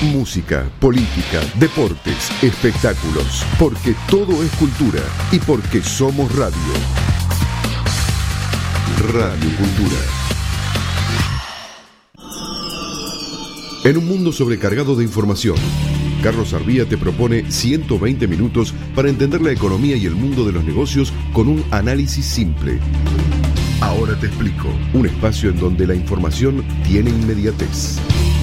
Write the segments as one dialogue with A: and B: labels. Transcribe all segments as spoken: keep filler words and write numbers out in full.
A: Música, política, deportes, espectáculos, porque todo es cultura y porque somos radio. Radio Cultura. En un mundo sobrecargado de información, Carlos Arbía te propone ciento veinte minutos para entender la economía y el mundo de los negocios con un análisis simple. Ahora te explico, un espacio en donde la información tiene inmediatez.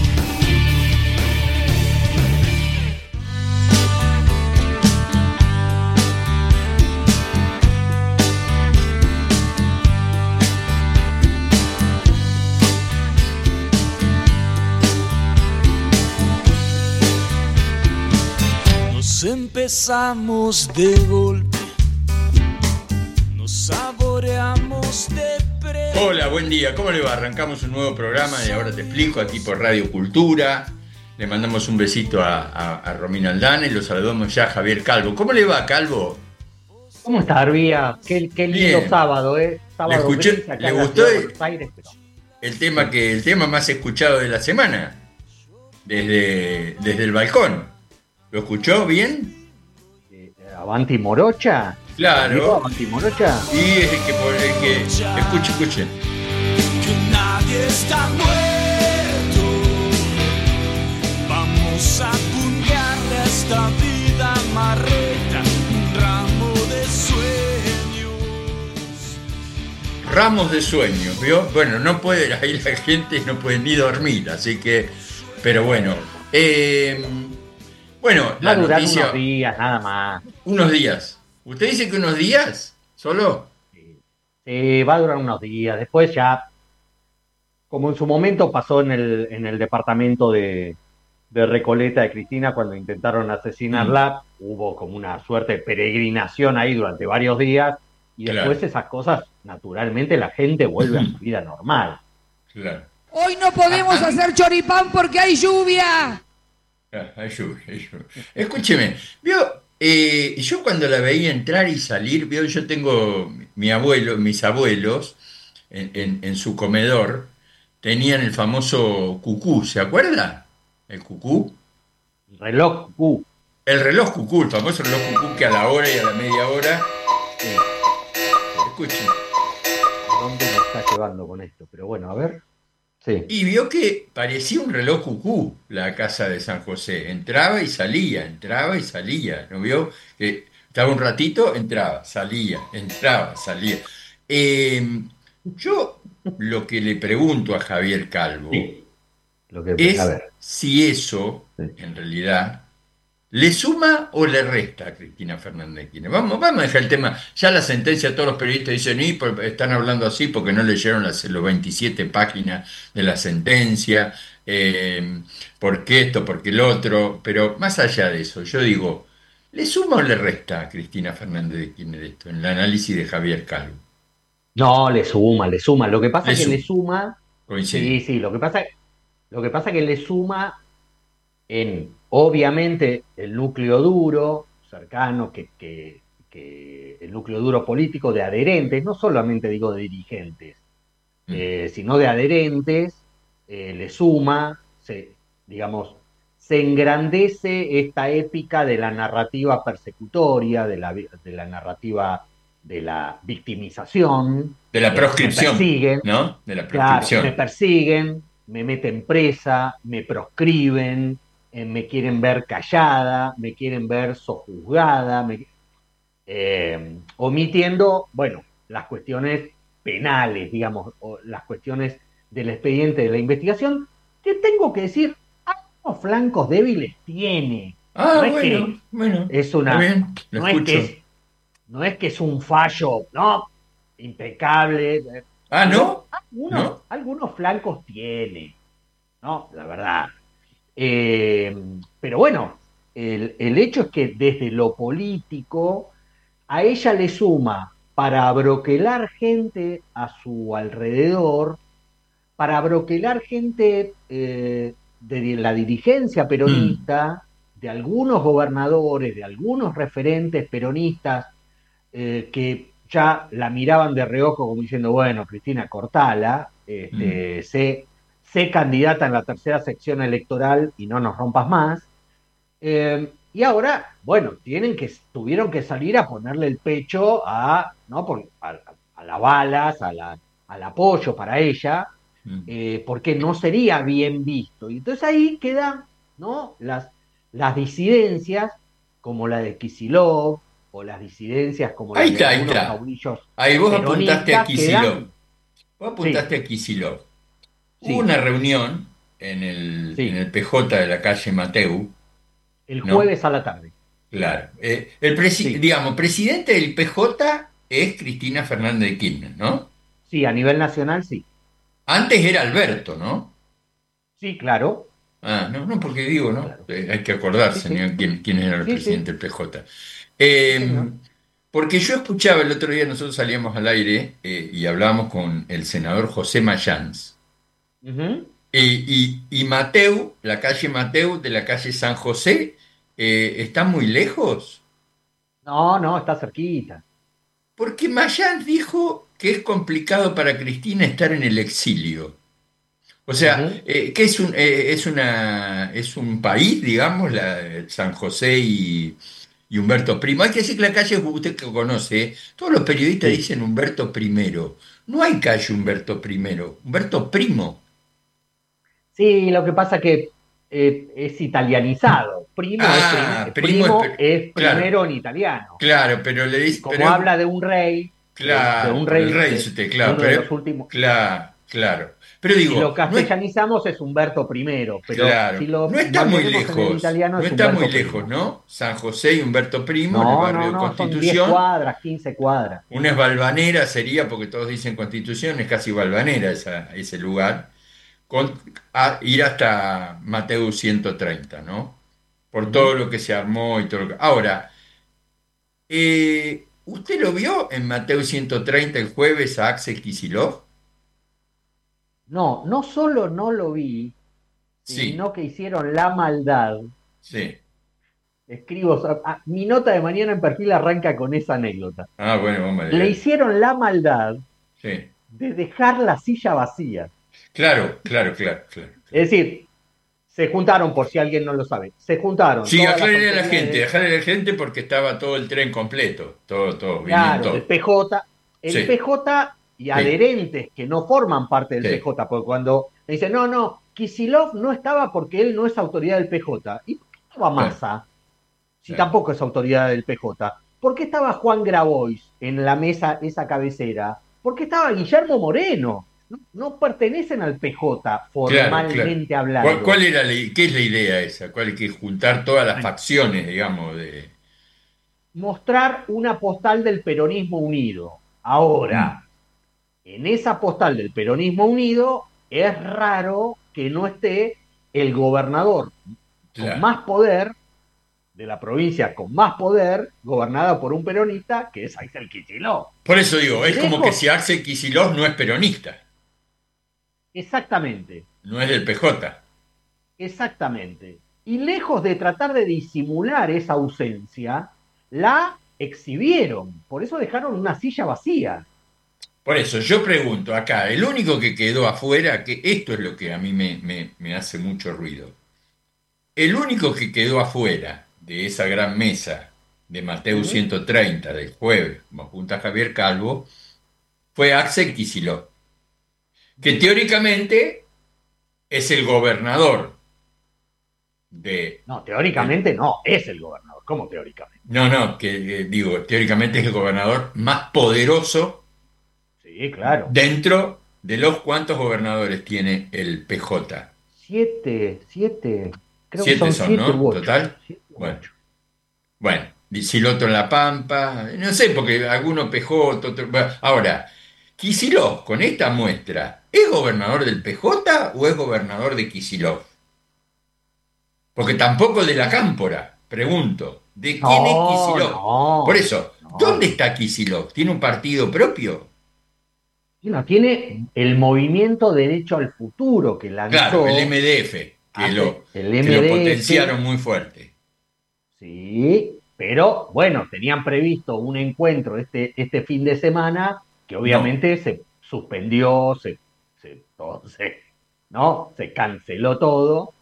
B: Empezamos de golpe, nos saboreamos de pre...
C: Hola, buen día, ¿cómo le va? Arrancamos un nuevo programa y ahora te explico aquí por Radio Cultura. Le mandamos un besito a, a, a Romina Aldana y lo saludamos ya a Javier Calvo. ¿Cómo le va, Calvo?
D: ¿Cómo está, Arbía? Qué, qué lindo
C: Bien.
D: sábado, ¿eh? Sábado
C: ¿Le, escuché,
D: gris acá
C: ¿le
D: en la
C: gustó
D: ciudad de
C: el,
D: Buenos Aires, pero...
C: el, tema que, el tema más escuchado de la semana? Desde, desde el balcón. ¿Lo escuchó bien?
D: ¿Avanti Morocha?
C: Claro.
D: ¿Avanti Morocha?
C: Y es el que, el que escuche, escuche.
B: Que nadie está muerto. Vamos a puntearle a esta vida marreta un ramo de sueños.
C: Ramos de sueños, ¿vio? Bueno, no puede, ahí la gente no puede ni dormir, así que, pero bueno. Eh, bueno,
D: Va
C: la
D: a durar
C: noticia...
D: unos días, nada más.
C: Unos días. ¿Usted dice que unos días? ¿Solo?
D: Sí, va a durar unos días. Después ya, como en su momento pasó en el, en el departamento de, de Recoleta de Cristina, cuando intentaron asesinarla, mm. hubo como una suerte de peregrinación ahí durante varios días, y después claro. esas cosas, naturalmente, la gente vuelve a su vida normal.
C: Claro.
E: Hoy no podemos hacer choripán porque hay lluvia.
C: Ah, hay lluvia, hay lluvia. Escúcheme, ¿vio? Eh, yo cuando la veía entrar y salir, ¿vio? Yo tengo mi abuelo, mis abuelos, en, en, en su comedor, tenían el famoso cucú, ¿se acuerda? ¿El cucú?
D: El reloj cucú.
C: El reloj cucú, el famoso reloj cucú que a la hora y a la media hora...
D: Sí.
C: Escuchen.
D: ¿A dónde me está llevando con esto? Pero bueno, a ver... Sí.
C: Y vio que parecía un reloj cucú la casa de San José. Entraba y salía, entraba y salía. ¿No vio? Que estaba un ratito, entraba, salía, entraba, salía. Eh, yo lo que le pregunto a Javier Calvo
D: sí. lo que,
C: es
D: a ver.
C: si eso, sí. en realidad, ¿le suma o le resta a Cristina Fernández de Kirchner? Vamos, vamos a dejar el tema. Ya la sentencia, todos los periodistas dicen, y están hablando así porque no leyeron las los veintisiete páginas de la sentencia, eh, porque esto, porque el otro. Pero más allá de eso, yo digo, ¿le suma o le resta a Cristina Fernández de Kirchner esto, en el análisis de Javier Calvo?
D: No, le suma, le suma. Lo que pasa es que
C: suma.
D: le suma...
C: Coincide.
D: Sí, sí, lo que pasa, lo que pasa es que le suma en... Obviamente el núcleo duro, cercano, que, que, que el núcleo duro político de adherentes, no solamente digo de dirigentes, mm. eh, sino de adherentes, eh, le suma, se, digamos, se engrandece esta épica de la narrativa persecutoria, de la, de la narrativa de la victimización.
C: De la proscripción,
D: me persiguen,
C: ¿no? De la proscripción.
D: Claro, me persiguen, me meten presa, me proscriben, Eh, me quieren ver callada, me quieren ver sojuzgada, me, eh, omitiendo, bueno, las cuestiones penales, digamos, o las cuestiones del expediente de la investigación, que tengo que decir, algunos flancos débiles tiene.
C: Ah,
D: no
C: bueno,
D: es que
C: bueno,
D: es una,
C: bien, lo
D: no
C: escucho.
D: es que es, no es que es un fallo, no, impecable.
C: Ah, ¿no?
D: Algunos,
C: ¿No?
D: algunos flancos tiene, ¿no? La verdad. Eh, pero bueno, el, el hecho es que desde lo político a ella le suma para broquelar gente a su alrededor, para broquelar gente eh, de la dirigencia peronista, mm. de algunos gobernadores, de algunos referentes peronistas eh, que ya la miraban de reojo como diciendo, bueno, Cristina, cortala, este, mm. sé sé candidata en la tercera sección electoral y no nos rompas más. Eh, y ahora, bueno, tienen que, tuvieron que salir a ponerle el pecho a, ¿no? Por, a, a las balas, a la, al apoyo para ella,
C: Mm.
D: eh, porque no sería bien visto. Y entonces ahí quedan, ¿no? las, las disidencias, como la de Kicillof, o las disidencias como
C: Ahí
D: las de
C: está, ahí
D: algunos
C: está.
D: caudillos
C: Ahí vos apuntaste a
D: peronistas,
C: Kicillof.
D: quedan,
C: Vos
D: sí,
C: apuntaste a Kicillof. Hubo
D: sí,
C: una reunión en el, en
D: sí,
C: el P J de la calle Mateu,
D: el
C: ¿no?
D: jueves a la tarde,
C: Claro. Eh, el presi-
D: sí,
C: digamos, presidente del P J es Cristina Fernández de Kirchner, ¿no?
D: sí, a nivel nacional, sí,
C: Antes era Alberto, ¿no?
D: sí, claro,
C: Ah, no, no, porque digo, ¿no?
D: claro,
C: Eh, hay que
D: sí,
C: acordarse,
D: sí,
C: ¿no? quién, quién era el
D: sí, sí,
C: presidente del P J.
D: sí,
C: Eh,
D: señor.
C: porque yo escuchaba el otro día, nosotros salíamos al aire eh, y hablábamos con el senador José Mayans.
D: Ujú.
C: Eh, y, y Mateu, la calle Mateu de la calle San José, eh, ¿está muy lejos?
D: No, no, está cerquita.
C: Porque Mayans dijo que es complicado para Cristina estar en el exilio. O sea,
D: Ujú.
C: eh, que es un, eh, es una, es un país, digamos, la, San José y, y Humberto Primo. Hay que decir que la calle, usted que conoce, ¿eh? Todos los periodistas
D: Sí.
C: dicen Humberto Primero. No hay calle Humberto Primero, Humberto Primo.
D: Sí, lo que pasa que eh, es italianizado. Primo es, prim-
C: Ah,
D: eh,
C: Primo es...
D: primo
C: pri-
D: es
C: Claro,
D: primero en italiano.
C: claro, pero le
D: Y
C: dice, pero
D: como
C: es-
D: habla de un rey, de, de
C: claro,
D: un
C: por el
D: rey,
C: rey, dice
D: de,
C: usted,
D: de
C: claro,
D: uno de
C: pero
D: los últimos,
C: claro, claro. Pero
D: si lo
C: digo, no es,
D: castellanizamos es Humberto primero, pero si
C: claro,
D: lo
C: no está muy
D: mantenemos en el
C: lejos,
D: italiano
C: no
D: es
C: está muy
D: Humberto
C: lejos,
D: primo.
C: ¿no? San José y Humberto Primo en el
D: No,
C: barrio
D: no,
C: de
D: no, son diez
C: Constitución.
D: cuadras, quince cuadras.
C: Una es Valvanera, sería, porque todos dicen Constitución, es casi Valvanera esa, ese lugar, con, a ir hasta Mateo ciento treinta, ¿no? Por todo
D: Ujú.
C: lo que se armó y todo lo que... Ahora, eh, ¿usted lo vio en Mateo ciento treinta el jueves a Axel Kicillof?
D: No, no solo no lo vi,
C: Sí,
D: sino que hicieron la maldad.
C: sí.
D: Escribo, ah, mi nota de mañana en perfil arranca con esa anécdota.
C: Ah, bueno, vamos a
D: Le
C: ver.
D: hicieron la maldad
C: Sí.
D: de dejar la silla vacía.
C: Claro, claro, claro, claro, claro.
D: Es decir, se juntaron, por si alguien no lo sabe, se juntaron
C: Sí,
D: todas las
C: aclare a la gente,
D: autoridades,
C: dejarle a la gente porque estaba todo el tren completo, todo, todo, vinieron
D: claro, del
C: todos.
D: P J, el
C: Sí,
D: P J y
C: sí,
D: adherentes que no forman parte del
C: sí,
D: P J, porque cuando le dicen, no, no, Kisilov no estaba porque él no es autoridad del P J. ¿Y por qué estaba
C: claro,
D: Massa si
C: claro.
D: tampoco es autoridad del P J? ¿Por qué estaba Juan Grabois en la mesa, esa cabecera? ¿Por qué estaba Guillermo Moreno? No, no pertenecen al P J
C: Claro, claro.
D: formalmente
C: ¿Cuál,
D: hablando.
C: cuál era la, i- qué es la idea esa? ¿Cuál es que juntar todas las
D: Bueno,
C: facciones, digamos, de...
D: mostrar una postal del peronismo unido.
C: Mm,
D: Ahora, en esa postal del peronismo unido es raro que no esté el gobernador con
C: claro.
D: más poder de la provincia, con más poder, gobernada por un peronista, que es Axel Kicillof.
C: Por eso digo,
D: Y
C: es como que
D: lejos,
C: si Axel Kicillof no es peronista,
D: exactamente,
C: no es del P J.
D: exactamente. Y lejos de tratar de disimular esa ausencia, la exhibieron. Por eso dejaron una silla vacía.
C: Por eso yo pregunto acá, el único que quedó afuera, que esto es lo que a mí me, me me hace mucho ruido. El único que quedó afuera de esa gran mesa de Mateo
D: Ujú.
C: ciento treinta del jueves, como junta Javier Calvo, fue Axel Kicillof, que teóricamente es el gobernador de,
D: No,
C: del...
D: teóricamente no, es el gobernador. ¿Cómo teóricamente?
C: No, no, que eh, digo, teóricamente es el gobernador más poderoso
D: Sí, claro.
C: dentro de los cuantos gobernadores tiene el P J.
D: Siete, siete, creo que
C: Siete
D: son
C: son,
D: siete
C: ¿no?
D: u ocho.
C: Total.
D: Siete u
C: Bueno.
D: ocho.
C: Bueno, Disiloto en La Pampa, no sé, porque alguno P J, otro- bueno, ahora, Kicillof, con esta muestra, ¿es gobernador del P J o es gobernador de Kicillof? Porque tampoco de la Cámpora, pregunto, ¿de quién es
D: No,
C: Kicillof? Por
D: no,
C: eso,
D: no,
C: ¿dónde
D: no.
C: está Kicillof? ¿Tiene un partido propio?
D: Y no, tiene el movimiento Derecho al Futuro que
C: Claro, el
D: lanzó
C: M D F, que
D: hace
C: lo,
D: el
C: que lo
D: M D F,
C: potenciaron muy fuerte.
D: sí, pero bueno, tenían previsto un encuentro este, este fin de semana que
C: No,
D: obviamente se suspendió, se, se, todo, se, ¿no? Se canceló todo.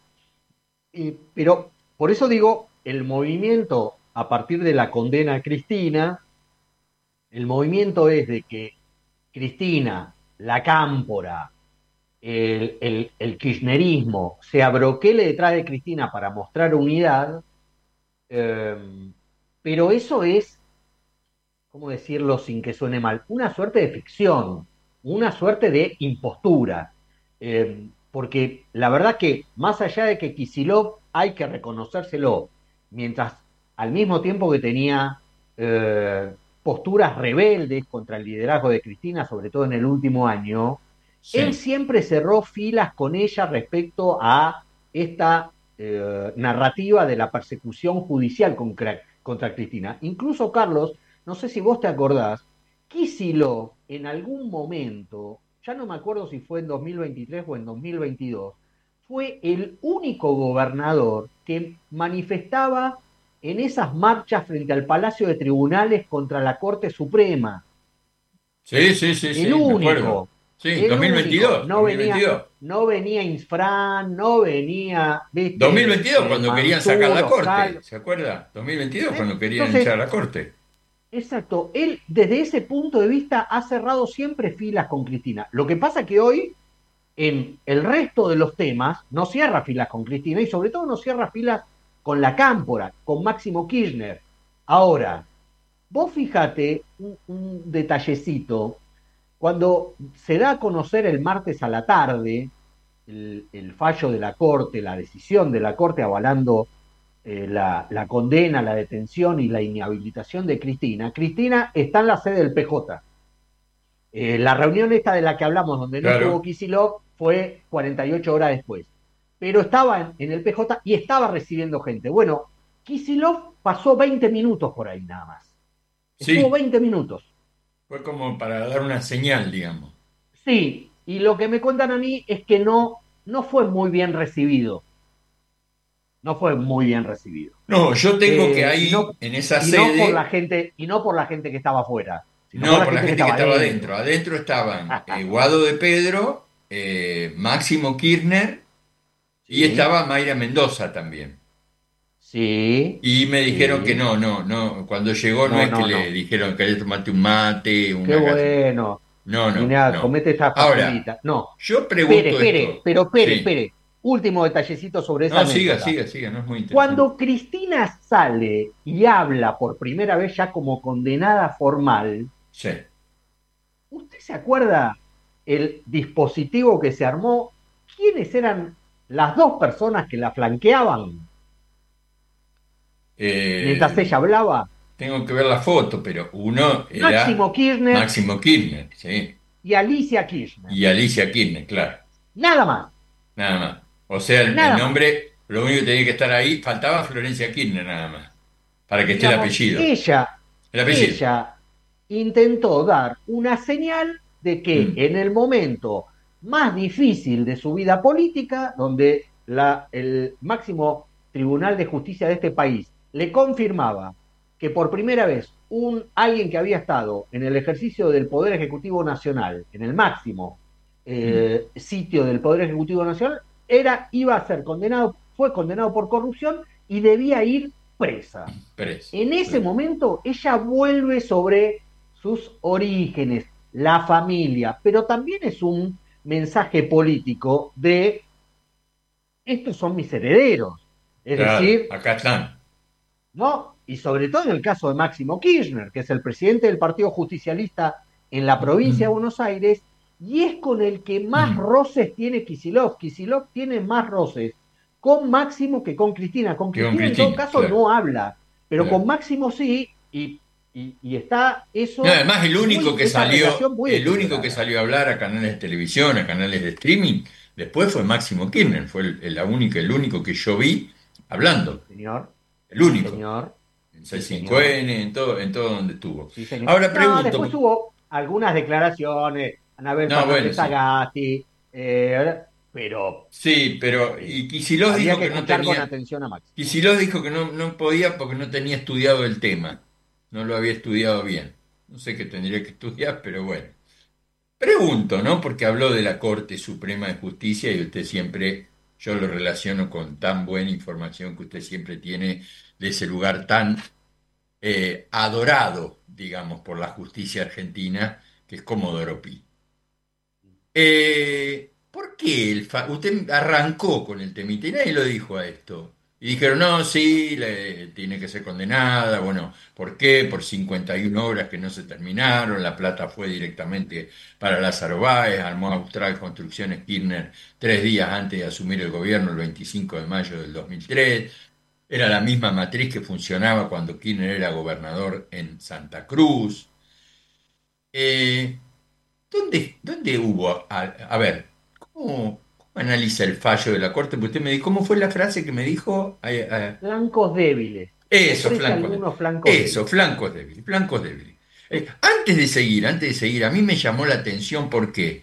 D: Y- pero por eso digo, el movimiento a partir de la condena a Cristina, el movimiento es de que Cristina, la cámpora, el, el, el kirchnerismo se abroquele detrás de Cristina para mostrar unidad, eh, pero eso es, ¿cómo decirlo sin que suene mal? Una suerte de ficción, una suerte de impostura. Eh, porque la verdad que más allá de que Kicillof hay que reconocérselo, mientras al mismo tiempo que tenía eh, posturas rebeldes contra el liderazgo de Cristina, sobre todo en el último año, él
C: Sí,
D: siempre cerró filas con ella respecto a esta eh, narrativa de la persecución judicial contra, contra Cristina. Incluso, Carlos, no sé si vos te acordás, Kicillof en algún momento, ya no me acuerdo si fue en dos mil veintitrés o en dos mil veintidós, fue el único gobernador que manifestaba en esas marchas frente al Palacio de Tribunales contra la Corte Suprema.
C: sí, sí, sí,
D: El
C: sí, me acuerdo.
D: único,
C: Sí,
D: el único.
C: dos mil veintidós,
D: No venía,
C: dos mil veintidós.
D: no venía Insfran, no venía, viste,
C: dos mil veintidós
D: eh,
C: cuando querían sacar
D: Mansur,
C: la corte,
D: Oscal.
C: ¿se acuerda? dos mil veintidós
D: ¿Eh?
C: cuando querían echar a
D: Entonces,
C: la corte.
D: exacto, él desde ese punto de vista ha cerrado siempre filas con Cristina. Lo que pasa que hoy, en el resto de los temas, no cierra filas con Cristina y sobre todo no cierra filas con la Cámpora, con Máximo Kirchner. Ahora, vos fíjate un, un detallecito, cuando se da a conocer el martes a la tarde el, el fallo de la Corte, la decisión de la Corte avalando eh, la, la, condena, la detención y la inhabilitación de Cristina, Cristina está en la sede del P J. Eh, la reunión esta de la que hablamos, donde no estuvo
C: Claro.
D: Kicillof, fue cuarenta y ocho horas después. Pero estaba en, en el P J y estaba recibiendo gente. Bueno, Kicillof pasó veinte minutos por ahí nada más. Estuvo
C: Sí,
D: veinte minutos.
C: fue como para dar una señal, digamos.
D: Sí, y lo que me cuentan a mí es que no, no fue muy bien recibido. No fue muy bien recibido.
C: No, yo tengo que
D: Eh, y, no,
C: ahí, en esa
D: y no por la
C: sede,
D: gente, y no por la gente que estaba afuera, sino por
C: no,
D: la
C: por la
D: gente que
C: gente que
D: estaba
C: estaba adentro.
D: adentro.
C: Adentro estaban eh, Guado de Pedro, eh, Máximo Kirchner y
D: Sí,
C: estaba Mayra Mendoza también.
D: sí,
C: Y me dijeron que
D: sí.
C: no, no, no, cuando llegó no
D: No,
C: es que
D: no,
C: le
D: no.
C: dijeron que le tomate un mate,
D: Qué
C: una galleta.
D: bueno.
C: No,
D: Y
C: no,
D: nada,
C: no.
D: comete esa
C: Ahora,
D: facilita. No.
C: yo
D: Espere,
C: pregunto
D: espere,
C: esto.
D: pero espere,
C: Sí.
D: espere. Último detallecito sobre esa
C: No, siga,
D: anécdota.
C: siga, siga, no es muy interesante.
D: Cuando Cristina sale y habla por primera vez ya como condenada formal,
C: Sí.
D: ¿usted se acuerda el dispositivo que se armó? ¿Quiénes eran las dos personas que la flanqueaban mientras
C: Eh,
D: ella hablaba?
C: tengo que ver la foto, pero uno
D: Máximo
C: era
D: Kirchner
C: Máximo Kirchner, sí.
D: y Alicia Kirchner.
C: Y Alicia Kirchner, claro.
D: Nada más,
C: Nada más. O sea, el, el
D: nada más.
C: nombre, lo único que tenía que estar ahí, faltaba Florencia Kirchner nada más, para que esté el
D: Digamos,
C: apellido.
D: ella,
C: El apellido.
D: ella intentó dar una señal de que
C: Mm,
D: en el momento más difícil de su vida política, donde la, el máximo tribunal de justicia de este país le confirmaba que por primera vez un, alguien que había estado en el ejercicio del Poder Ejecutivo Nacional, en el máximo
C: mm,
D: eh, sitio del Poder Ejecutivo Nacional, era, iba a ser condenado, fue condenado por corrupción y debía ir presa.
C: preso.
D: En ese
C: Sí.
D: momento ella vuelve sobre sus orígenes, la familia, pero también es un mensaje político de estos son mis herederos. Es
C: Claro,
D: decir,
C: acá están.
D: ¿no? Y sobre todo en el caso de Máximo Kirchner, que es el presidente del Partido Justicialista en la provincia de
C: Mm,
D: Buenos Aires, y es con el que más
C: mm,
D: roces tiene Kicillof. Kicillof tiene más roces con Máximo que con Cristina. Con
C: que con
D: Cristina en todo
C: Cristina,
D: caso
C: claro,
D: no habla, pero
C: claro.
D: con Máximo sí, y, y, y está
C: No,
D: eso
C: además el único
D: muy,
C: que
D: esa
C: salió,
D: relación muy
C: el único que
D: equilibrada.
C: salió a hablar a canales de televisión, a canales de streaming, después fue Máximo Kirchner, fue el, el- la única, el único que yo vi
D: Sí,
C: hablando,
D: señor,
C: el
D: sí,
C: único,
D: señor,
C: en
D: sí,
C: C cinco
D: señor.
C: N, en todo, en todo donde estuvo.
D: Sí, señor.
C: Ahora
D: No, después
C: pregunto,
D: hubo algunas declaraciones, Anabel
C: no, bueno,
D: Fernández
C: sí,
D: Agasti, eh, pero
C: sí, pero
D: sí,
C: y Kicillof
D: había
C: dijo
D: que
C: que no
D: escuchar con
C: tenía,
D: atención a Max.
C: Kicillof dijo que no, no podía porque no tenía estudiado el tema, no lo había estudiado bien. No sé qué tendría que estudiar, pero bueno. Pregunto, ¿no? Porque habló de la Corte Suprema de Justicia y usted siempre, yo lo relaciono con tan buena información que usted siempre tiene de ese lugar tan eh, adorado, digamos, por la justicia argentina, que es Comodoro Pi. Eh, ¿por qué el fa- usted arrancó con el temita y nadie lo dijo a esto? Y dijeron, no, sí, le- tiene que ser condenada. Bueno, ¿por qué? Por cincuenta y una obras que no se terminaron. La plata fue directamente para Lázaro Báez, armó Austral Construcciones Kirchner tres días antes de asumir el gobierno, el veinticinco de mayo del dos mil tres. Era la misma matriz que funcionaba cuando Kirchner era gobernador en Santa Cruz. Eh, ¿Dónde, dónde hubo? A, a ver, ¿cómo, cómo analiza el fallo de la Corte? Porque usted me dijo, ¿cómo fue la frase que me dijo? Ay, ay,
D: Flancos débiles.
C: eso,
D: Ofrece
C: flancos débiles.
D: algunos flancos
C: Eso,
D: débiles.
C: flancos débiles, flancos débiles. Eh, antes de seguir, antes de seguir, a mí me llamó la atención porque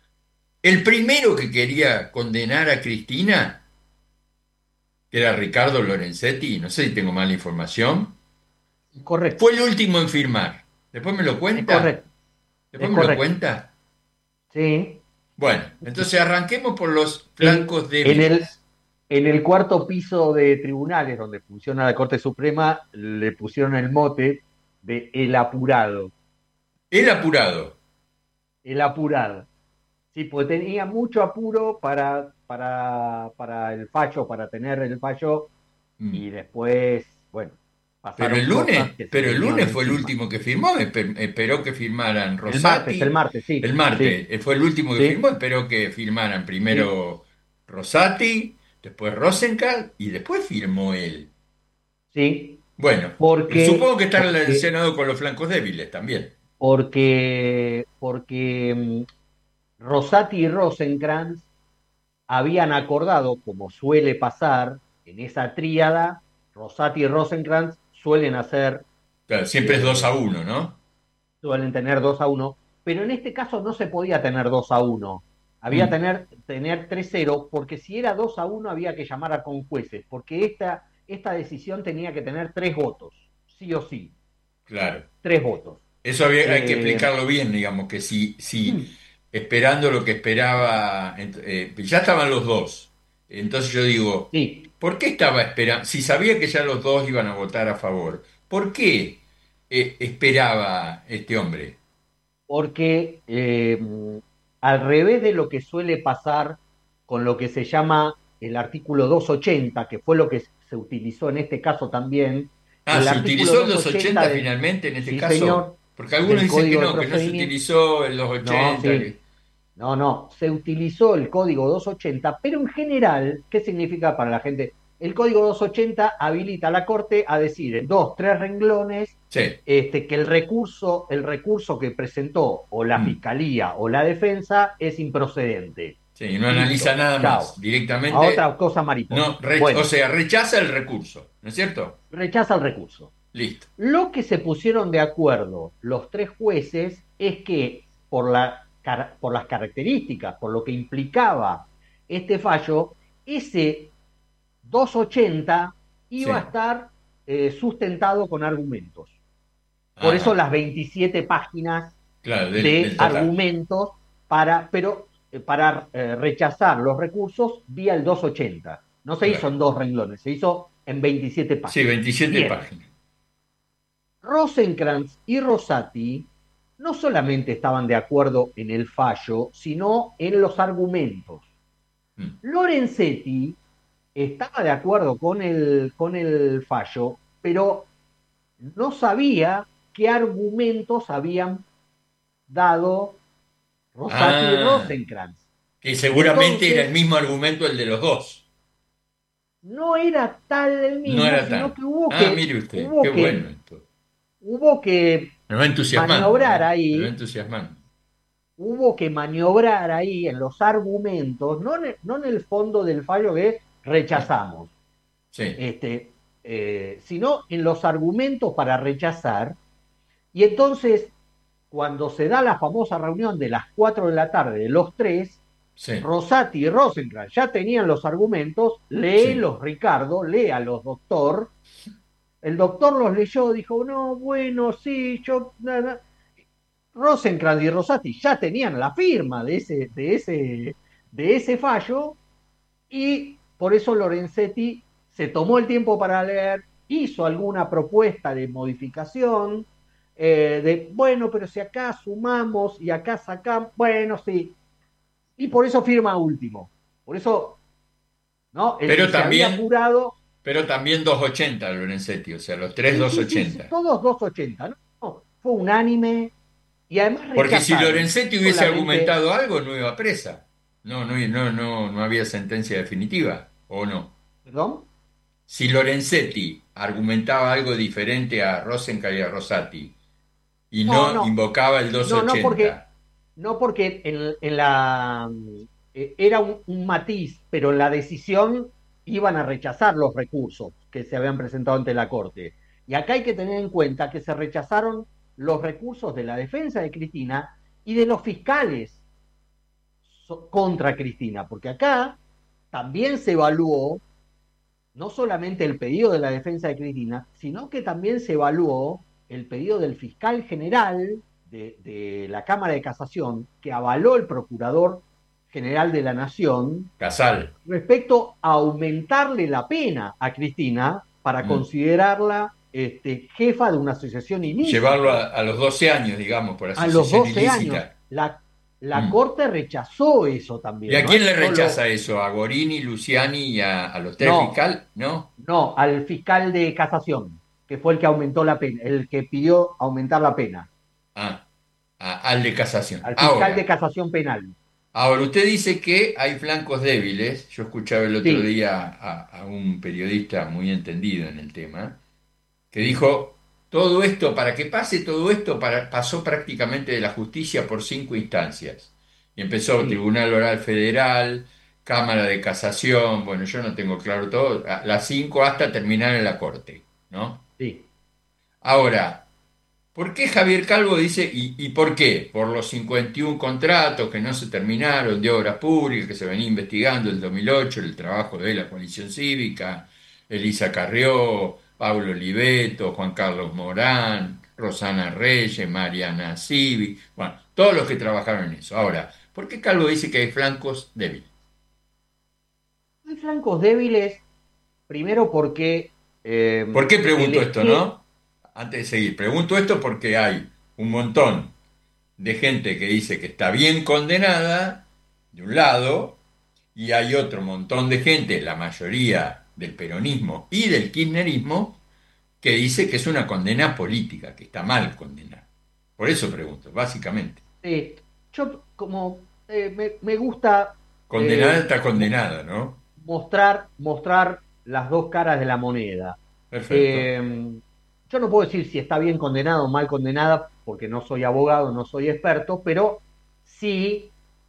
C: el primero que quería condenar a Cristina, que era Ricardo Lorenzetti, no sé si tengo mala información,
D: Correcto,
C: fue el último en firmar. ¿Después me lo
D: es
C: cuenta?
D: correcto,
C: ¿Después
D: es
C: me lo
D: correcto.
C: cuenta?
D: Sí.
C: Bueno, entonces arranquemos por los
D: En,
C: flancos
D: en el,
C: débiles.
D: en el cuarto piso de tribunales, donde funciona la Corte Suprema, le pusieron el mote de el apurado.
C: El apurado.
D: El apurado. Sí, porque tenía mucho apuro para, para, para el fallo, para tener el fallo,
C: Mm.
D: y después, bueno,
C: Pero el
D: pasaron cosas
C: lunes,
D: que se le
C: pero el
D: vinieron
C: lunes fue el
D: encima.
C: último que firmó, esper- esperó que firmaran
D: El martes, el
C: Rosati.
D: martes, sí,
C: El
D: sí,
C: martes eh, fue el último que firmó,
D: sí,
C: esperó que firmaran
D: sí,
C: primero Rosati, después Rosenthal y después firmó él.
D: sí,
C: Bueno, eh,
D: porque,
C: supongo que está en el
D: porque,
C: Senado con los flancos débiles también.
D: porque, porque mm, Rosati y Rosenkrantz habían acordado, como suele pasar en esa tríada, Rosati y Rosenkrantz suelen hacer,
C: Claro, siempre es dos a
D: eh,
C: uno, ¿no?
D: suelen tener dos a uno, pero en este caso no se podía tener dos a uno, había
C: Mm,
D: tener, tener tres cero, porque si era dos a uno había que llamar a conjueces, porque esta, esta decisión tenía que tener tres votos, sí o sí,
C: claro.
D: tres votos.
C: Eso había- hay que
D: Eh,
C: explicarlo bien, digamos, que si, si esperando lo que esperaba, ent- eh, ya estaban los dos. Entonces yo digo,
D: sí,
C: ¿por qué estaba esperando? Si sabía que ya los dos iban a votar a favor, ¿por qué eh, esperaba este hombre?
D: porque eh, al revés de lo que suele pasar con lo que se llama el artículo doscientos ochenta, que fue lo que se utilizó en este caso también,
C: Ah,
D: el
C: ¿se
D: artículo
C: utilizó el
D: doscientos ochenta
C: dos ochenta
D: del,
C: finalmente en este
D: sí
C: caso?
D: señor,
C: Porque algunos
D: del
C: dicen que
D: Código de
C: no, que no se
D: Procedimiento,
C: utilizó el
D: no,
C: doscientos ochenta.
D: sí,
C: que-
D: no, no, se utilizó el código doscientos ochenta, pero en general, ¿qué significa para la gente? El código doscientos ochenta habilita a la Corte a decir en dos, tres renglones
C: Sí.
D: este, que el recurso, el recurso que presentó o la
C: Mm.
D: Fiscalía o la Defensa es improcedente.
C: Sí, no analiza
D: Listo,
C: nada más.
D: chao. A
C: Directamente,
D: otra cosa mariposa.
C: no, re- o
D: Bueno,
C: sea, rechaza el recurso, ¿no es cierto?
D: rechaza el recurso.
C: Listo.
D: Lo que se pusieron de acuerdo los tres jueces es que por, la, por las características, por lo que implicaba este fallo, ese doscientos ochenta iba a
C: Sí.
D: estar eh, sustentado con argumentos. Por eso
C: Ajá.
D: las veintisiete páginas
C: Claro, del,
D: de
C: del total.
D: argumentos para, pero, eh, para eh, rechazar los recursos vía el doscientos ochenta. No se hizo
C: Claro.
D: en dos renglones, se hizo en veintisiete
C: Sí,
D: páginas.
C: veintisiete
D: Bien,
C: páginas.
D: Rosenkrantz y Rosati no solamente estaban de acuerdo en el fallo, sino en los argumentos.
C: Mm.
D: Lorenzetti estaba de acuerdo con el, con el fallo, pero no sabía qué argumentos habían dado Rosati y
C: Ah,
D: Rosenkrantz.
C: que
D: Y
C: seguramente era el
D: entonces
C: mismo argumento el de los dos.
D: no era tal el
C: No
D: mismo,
C: era
D: sino
C: tan.
D: que hubo
C: Ah,
D: que,
C: mire usted, qué
D: hubo
C: bueno
D: que,
C: esto.
D: hubo que
C: Me va entusiasmando,
D: maniobrar
C: ¿eh? Me va
D: ahí,
C: entusiasmando.
D: hubo que maniobrar ahí en los argumentos, no en el, no en el fondo del fallo que rechazamos,
C: Sí,
D: este, eh, sino en los argumentos para rechazar. Y entonces, cuando se da la famosa reunión de las cuatro de la tarde de los tres,
C: sí,
D: Rosati y Rosenkrantz ya tenían los argumentos,
C: sí.
D: léelos Ricardo, léalos doctor. El doctor los leyó, dijo, no, bueno, sí, yo... Nada. Rosenkrantz y Rosati ya tenían la firma de ese, de ese, de ese fallo, y por eso Lorenzetti se tomó el tiempo para leer, hizo alguna propuesta de modificación, eh, de, bueno, pero si acá sumamos y acá sacamos, bueno, sí, y por eso firma último. Por eso, ¿no? El
C: Pero
D: que se había
C: también,
D: apurado,
C: pero también doscientos ochenta Lorenzetti, o sea, los tres
D: sí, sí, sí, sí,
C: doscientos ochenta.
D: todos doscientos ochenta, ¿no? No, fue unánime y además
C: Porque si
D: rechazaron
C: Lorenzetti hubiese
D: solamente,
C: argumentado algo, no iba presa. No, no, no, no, no había sentencia definitiva, ¿o no?
D: perdón,
C: Si Lorenzetti argumentaba algo diferente a Rosenthal y a Rosati y
D: no,
C: no
D: no,
C: invocaba el
D: no, no porque,
C: doscientos ochenta,
D: no porque en, en la, eh, era un, un matiz, pero en la decisión iban a rechazar los recursos que se habían presentado ante la Corte. Y acá hay que tener en cuenta que se rechazaron los recursos de la defensa de Cristina y de los fiscales so- contra Cristina, porque acá también se evaluó no solamente el pedido de la defensa de Cristina, sino que también se evaluó el pedido del fiscal general de, de la Cámara de Casación, que avaló el Procurador General de la Nación,
C: Casal.
D: respecto a aumentarle la pena a Cristina para
C: Mm.
D: considerarla este, jefa de una asociación
C: Llevarlo
D: ilícita
C: a, a los doce años, digamos, por
D: a los
C: asociación
D: doce años.
C: ilícita.
D: La, la
C: Mm.
D: Corte rechazó eso
C: ¿Y
D: también.
C: a
D: No
C: quién
D: es
C: le
D: solo,
C: rechaza eso? ¿A Gorini, Luciani y a, a los tres
D: no,
C: fiscales? ¿No?
D: no, al fiscal de casación, que fue el que aumentó la pena, el que pidió aumentar la pena,
C: Ah, a- al de casación.
D: al fiscal de
C: Ahora,
D: casación penal.
C: ahora, usted dice que hay flancos débiles. Yo escuchaba el otro
D: Sí,
C: día a, a un periodista muy entendido en el tema, que dijo, todo esto, para que pase todo esto, para- pasó prácticamente de la justicia por cinco instancias. Y empezó
D: sí,
C: Tribunal Oral Federal, Cámara de Casación, bueno, yo no tengo claro todo, a- las cinco hasta terminar en la Corte, ¿no?
D: sí.
C: Ahora, ¿por qué Javier Calvo dice, y, y por qué? Por los cincuenta y uno contratos que no se terminaron de obras públicas, que se venía investigando el dos mil ocho, el trabajo de la coalición cívica, Elisa Carrió, Pablo Oliveto, Juan Carlos Morán, Rosana Reyes, Mariana Civi, bueno, todos los que trabajaron en eso. Ahora, ¿por qué Calvo dice que hay flancos débiles?
D: Hay flancos débiles, primero porque eh,
C: ¿Por qué
D: el
C: pregunto esto,
D: esquema,
C: no? Antes de seguir, pregunto esto porque hay un montón de gente que dice que está bien condenada, de un lado, y hay otro montón de gente, la mayoría del peronismo y del kirchnerismo, que dice que es una condena política, que está mal condenar. Por eso pregunto, básicamente.
D: eh, yo como eh, me, me gusta
C: Condenada
D: eh,
C: está
D: mo-
C: condenada, ¿no?
D: mostrar, mostrar las dos caras de la moneda.
C: Perfecto.
D: Eh, yo no puedo decir si está bien condenada o mal condenada, porque no soy abogado, no soy experto, pero sí,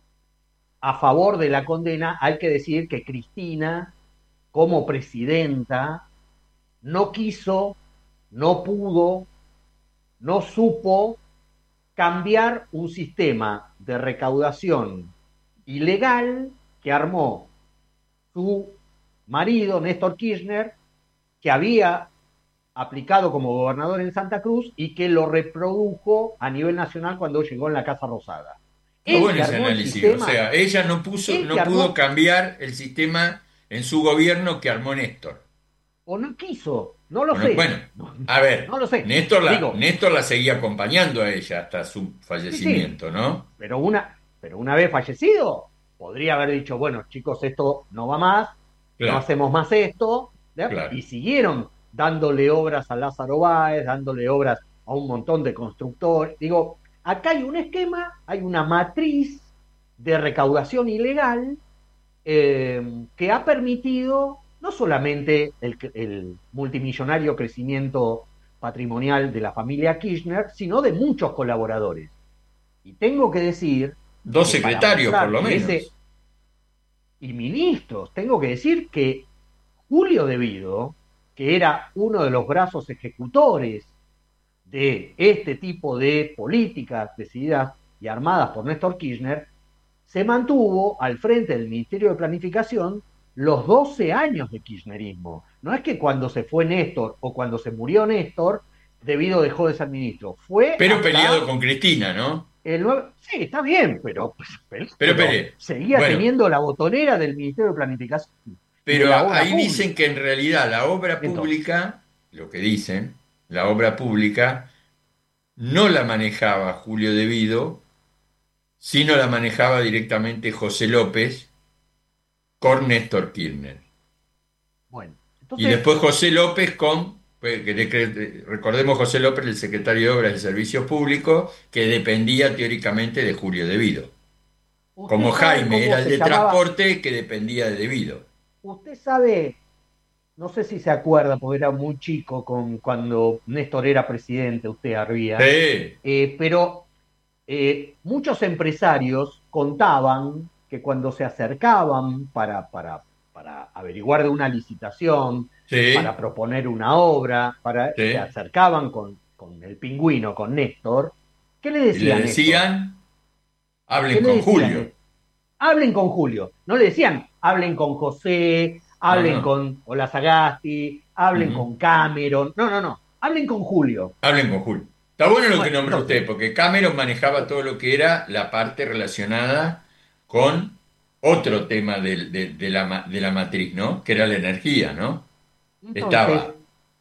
D: a favor de la condena, hay que decir que Cristina, como presidenta, no quiso, no pudo, no supo cambiar un sistema de recaudación ilegal que armó su marido, Néstor Kirchner, que había aplicado como gobernador en Santa Cruz y que lo reprodujo a nivel nacional cuando llegó en la Casa Rosada.
C: Está
D: El
C: bueno
D: que
C: ese
D: armó el
C: análisis. O
D: sistema,
C: sea, ella no puso,
D: el que
C: no pudo
D: armó,
C: cambiar el sistema en su gobierno que armó Néstor.
D: o no quiso, no lo
C: Bueno,
D: sé,
C: bueno,
D: no,
C: a ver,
D: no lo sé.
C: Néstor la,
D: Digo,
C: Néstor la seguía acompañando a ella hasta su
D: sí, sí,
C: fallecimiento, ¿no?
D: pero una, pero una vez fallecido, podría haber dicho, bueno, chicos, esto no va más, no
C: Claro,
D: hacemos más esto, ¿ya?
C: claro.
D: Y siguieron dándole obras a Lázaro Báez, dándole obras a un montón de constructores. Digo, acá hay un esquema, hay una matriz de recaudación ilegal eh, que ha permitido no solamente el, el multimillonario crecimiento patrimonial de la familia Kirchner, sino de muchos colaboradores. Y tengo que decir
C: Dos
D: que para
C: secretarios, por
D: mostrar
C: lo
D: que ese,
C: menos.
D: y ministros, tengo que decir que Julio De Vido, que era uno de los brazos ejecutores de este tipo de políticas decididas y armadas por Néstor Kirchner, se mantuvo al frente del Ministerio de Planificación los doce años de kirchnerismo. No es que cuando se fue Néstor o cuando se murió Néstor, Devido dejó de ser ministro. Fue
C: Pero
D: hasta
C: peleado con Cristina, ¿no?
D: el nueve... Sí, está bien, pero, pero,
C: Pero,
D: pero
C: espere,
D: seguía
C: bueno,
D: teniendo la botonera del Ministerio de Planificación y de
C: pero
D: la obra
C: ahí
D: pública.
C: dicen que en realidad la obra
D: Entonces,
C: pública, lo que dicen, la obra pública no la manejaba Julio De Vido, sino la manejaba directamente José López con Néstor Kirchner.
D: bueno,
C: Y
D: entonces
C: después José López con, pues, que decre- recordemos José López, el secretario de Obras y Servicios Públicos, que dependía teóricamente de Julio De Vido.
D: usted
C: Como
D: sabe
C: Jaime
D: cómo
C: era el
D: se
C: de
D: llamaba,
C: transporte, que dependía de De Vido.
D: usted sabe, no sé si se acuerda, porque era muy chico con, cuando Néstor era presidente, usted Arbía,
C: Sí,
D: eh, pero eh, muchos empresarios contaban que cuando se acercaban para, para, para averiguar de una licitación, para
C: sí,
D: proponer una obra, para, se
C: sí.
D: acercaban con, con el pingüino, con Néstor, ¿qué le
C: Y le
D: decía Néstor?
C: decían,
D: ¿Qué
C: hablen
D: le
C: con
D: decían?
C: Julio.
D: Eh, Hablen con Julio. No le decían, hablen con José,
C: No,
D: hablen
C: no.
D: con Olazagasti, hablen
C: Ujú.
D: con Cameron. No, no, no. Hablen con Julio.
C: Hablen con Julio. Está bueno lo que
D: Bueno,
C: nombró
D: entonces,
C: usted, porque Cameron manejaba todo lo que era la parte relacionada con otro tema del- de, de la, ma- de la matriz, ¿no? Que era la energía, ¿no?
D: entonces,
C: Estaba.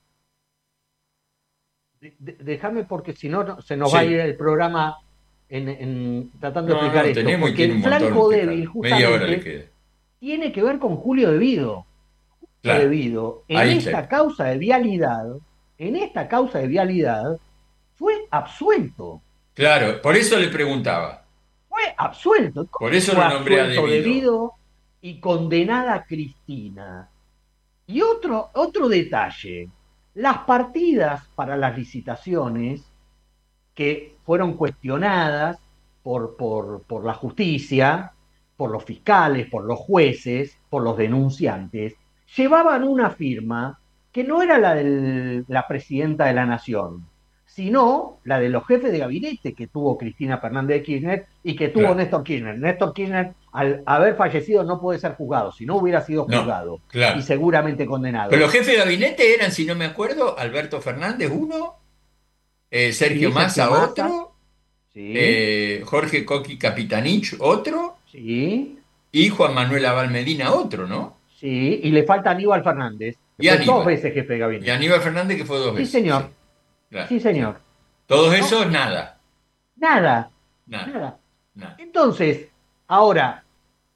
D: de- de- déjame porque si no, no- se nos va a ir
C: Sí.
D: el programa en, en- tratando de
C: No,
D: explicar
C: no,
D: esto.
C: tenemos y
D: Porque
C: tiene
D: el
C: un montón
D: flanco
C: usted,
D: débil
C: Carlos. Media hora le
D: justamente
C: queda.
D: tiene que ver con Julio Devido. Julio
C: Claro,
D: Devido, en
C: ahí está.
D: esta causa de vialidad, en esta causa de vialidad, fue absuelto.
C: Claro, por eso le preguntaba.
D: Fue absuelto. ¿Cómo
C: Por eso
D: fue
C: lo nombré a
D: absuelto
C: Debido.
D: debido y condenada Cristina? Y otro, otro detalle, las partidas para las licitaciones que fueron cuestionadas por, por, por la justicia, por los fiscales, por los jueces, por los denunciantes, llevaban una firma que no era la de la presidenta de la Nación, sino la de los jefes de gabinete que tuvo Cristina Fernández de Kirchner y que tuvo
C: Claro,
D: Néstor Kirchner. Néstor Kirchner, al haber fallecido, no puede ser juzgado, si no hubiera sido
C: no,
D: juzgado y
C: claro.
D: seguramente
C: Pero
D: condenado.
C: los jefes de gabinete eran, si no me acuerdo, Alberto Fernández, uno, eh, Sergio
D: Sí, Sergio
C: Massa,
D: Massa,
C: otro,
D: sí,
C: eh, Jorge Coqui Capitanich, otro,
D: sí,
C: y Juan Manuel Abal Medina, otro, ¿no?
D: sí, y le falta Aníbal Fernández, que
C: Y
D: fue dos
C: Aníbal.
D: veces jefe de
C: Y
D: gabinete.
C: Aníbal Fernández, que fue dos
D: Sí,
C: veces. Sí,
D: señor,
C: claro,
D: sí,
C: sí.
D: señor.
C: Todos
D: ¿No?
C: esos, nada,
D: Nada,
C: nada,
D: nada.
C: nada.
D: Entonces, ahora,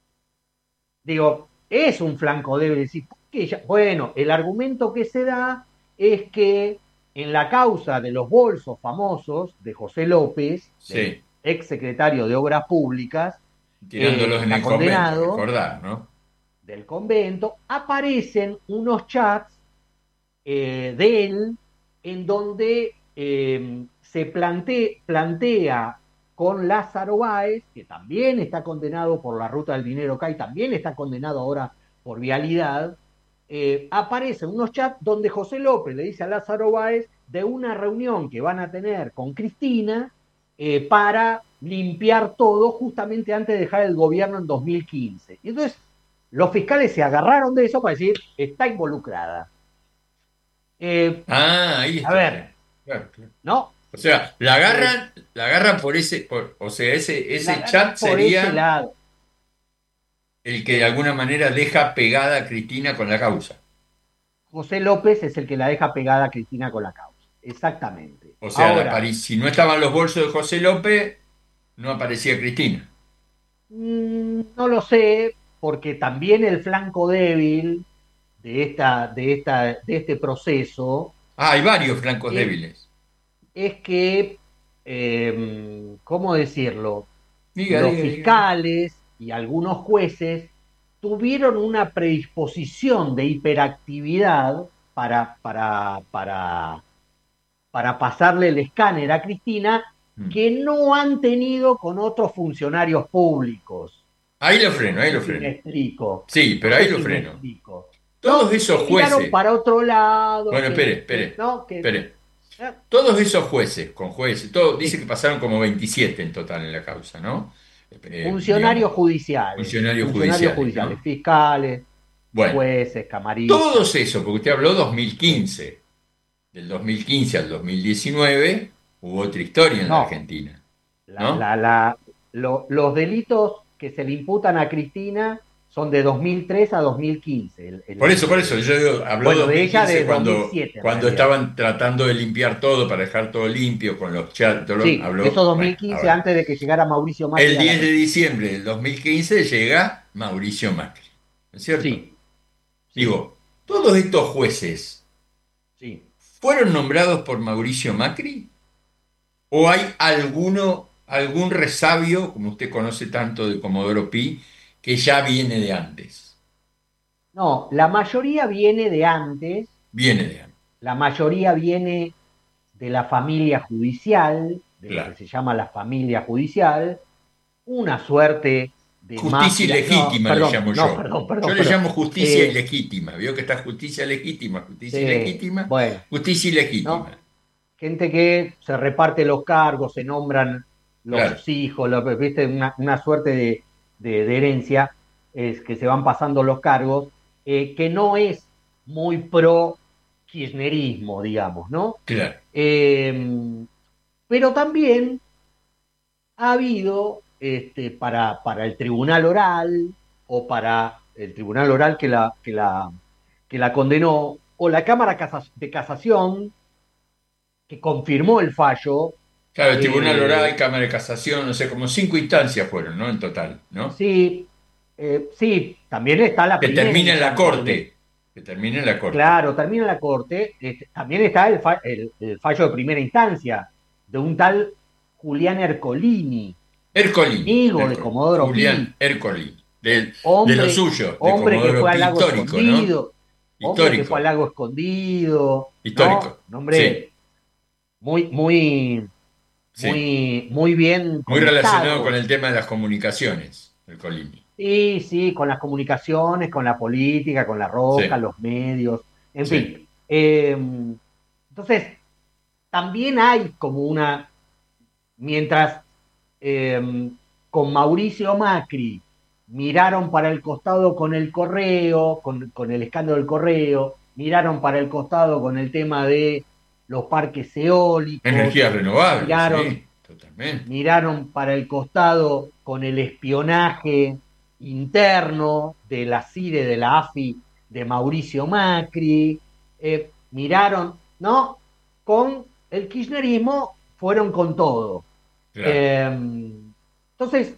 D: digo, es un flanco débil decir, ¿por qué ella? Bueno, el argumento que se da es que en la causa de los bolsos famosos de José López, del
C: Sí,
D: ex secretario de Obras Públicas, eh,
C: tirándolos
D: que
C: en
D: está
C: el convento,
D: condenado
C: recordar, ¿no?
D: del convento, aparecen unos chats eh, de él en donde eh, se plante, plantea con Lázaro Báez, que también está condenado por la ruta del dinero acá y también está condenado ahora por vialidad, eh, aparecen unos chats donde José López le dice a Lázaro Báez de una reunión que van a tener con Cristina eh, para limpiar todo justamente antes de dejar el gobierno en dos mil quince. Y entonces los fiscales se agarraron de eso para decir, está involucrada. Eh,
C: Ah, ahí
D: a
C: está,
D: ver,
C: claro, claro, claro.
D: ¿no?
C: O sea, la
D: Eh,
C: agarran, la agarran por ese, por- o sea, ese,
D: la
C: ese
D: agarran
C: chat
D: por ese
C: sería
D: lado.
C: el que de alguna manera deja pegada a Cristina con la causa.
D: José López es el que la deja pegada a Cristina con la causa. Exactamente.
C: O sea, la
D: Ahora,
C: apari- si no estaban los bolsos de José López, no aparecía Cristina.
D: mmm, no lo sé, porque también el flanco débil de, esta, de, esta, de este proceso
C: Ah, hay varios flancos
D: es,
C: débiles.
D: es que, eh, ¿cómo decirlo?
C: Diga,
D: Los
C: diga, diga.
D: fiscales y algunos jueces tuvieron una predisposición de hiperactividad para, para, para, para pasarle el escáner a Cristina
C: Mm.
D: que no han tenido con otros funcionarios públicos.
C: Ahí lo freno,
D: No
C: ahí
D: sé
C: lo
D: si me
C: freno.
D: explico.
C: Sí,
D: No
C: pero ahí
D: sé
C: lo
D: si me
C: freno.
D: explico.
C: Todos
D: ¿No?
C: esos
D: Que miraron
C: jueces,
D: para otro lado.
C: bueno,
D: Que,
C: espere,
D: que,
C: espere,
D: ¿no? que,
C: espere.
D: ¿eh?
C: Todos esos jueces, con jueces, todo, dice
D: Sí.
C: que pasaron como veintisiete en total en la causa, ¿no? Eh,
D: Funcionarios
C: digamos,
D: judiciales.
C: funcionarios
D: Funcionarios
C: judiciales,
D: judiciales.
C: ¿no?
D: Fiscales,
C: Bueno,
D: jueces, camaristas.
C: todos esos, porque usted habló dos mil quince. del dos mil quince al dos mil diecinueve hubo otra historia en la
D: No,
C: Argentina,
D: la,
C: ¿no?
D: la, la, lo- los delitos que se le imputan a Cristina son de dos mil tres a dos mil quince. El,
C: Por eso, por
D: el,
C: eso, yo digo, habló
D: bueno, de ella
C: dos mil quince
D: de
C: cuando,
D: dos mil siete en
C: cuando
D: realidad.
C: estaban tratando de limpiar todo para dejar todo limpio con los chats, todo lo-
D: Sí, eso
C: habló, bueno,
D: dos mil quince
C: ahora.
D: antes de que llegara Mauricio Macri
C: El
D: a la
C: diez de
D: presidencia.
C: diciembre del dos mil quince llega Mauricio Macri, ¿no es cierto?
D: Sí, sí,
C: Digo, todos estos jueces
D: sí.
C: fueron nombrados por Mauricio Macri o hay alguno, algún resabio, como usted conoce tanto de Comodoro Pi, que ya viene de antes,
D: No, la mayoría viene de antes,
C: viene de antes,
D: la mayoría viene de la familia judicial, de lo que
C: claro.
D: se llama la familia judicial, una suerte de
C: Justicia
D: mafia. No,
C: ilegítima le
D: perdón,
C: llamo
D: no,
C: yo.
D: perdón,
C: Yo
D: perdón,
C: le
D: perdón.
C: llamo justicia
D: Eh,
C: ilegítima. Vio que está justicia legítima, justicia
D: sí,
C: ilegítima,
D: bueno,
C: justicia ilegítima.
D: ¿no? Gente que se reparte los cargos, se nombran
C: Claro,
D: los hijos, los- ¿viste? Una, una suerte de, de- de herencia, es que se van pasando los cargos, eh, que no es muy pro kirchnerismo, digamos, ¿no?
C: claro.
D: Eh, pero también ha habido este, para, para el tribunal oral o para el tribunal oral que la, que la, que la condenó, o la Cámara Casa- de Casación que confirmó el fallo.
C: Claro, el Tribunal Oral,
D: eh,
C: Cámara de Casación, no sé, como cinco instancias fueron, ¿no? En total, ¿no?
D: sí, eh, sí, también está la
C: Que
D: primera
C: termina en la
D: instancia, donde,
C: Corte, que termina en la Corte.
D: claro, termina la Corte, este, también está el, fa- el- el fallo de primera instancia de un tal Julián Ercolini,
C: Ercolini,
D: amigo de
C: Ercolini,
D: Comodoro Pi,
C: Julián Ercolini, de, de lo
D: hombre,
C: suyo, de
D: hombre que fue
C: Comodoro
D: al
C: Pi,
D: lago
C: histórico, ¿no?
D: escondido, hombre que fue al
C: Histórico,
D: lago escondido, ¿no?
C: histórico,
D: Un
C: sí,
D: hombre muy, muy,
C: sí.
D: muy, muy bien
C: Muy relacionado con
D: conectado.
C: el tema de las comunicaciones, Ercolini.
D: Sí, sí, con las comunicaciones, con la política, con la Roca,
C: Sí,
D: los medios, en
C: sí.
D: fin. Eh, entonces, también hay como una, mientras eh, con Mauricio Macri miraron para el costado con el correo, con, con el escándalo del correo, miraron para el costado con el tema de los parques eólicos,
C: Energías renovables,
D: miraron,
C: sí, totalmente.
D: miraron para el costado con el espionaje interno de la CIDE, de la AFI, de Mauricio Macri, eh, miraron, ¿no? Con el kirchnerismo fueron con todo.
C: Claro,
D: Eh, entonces,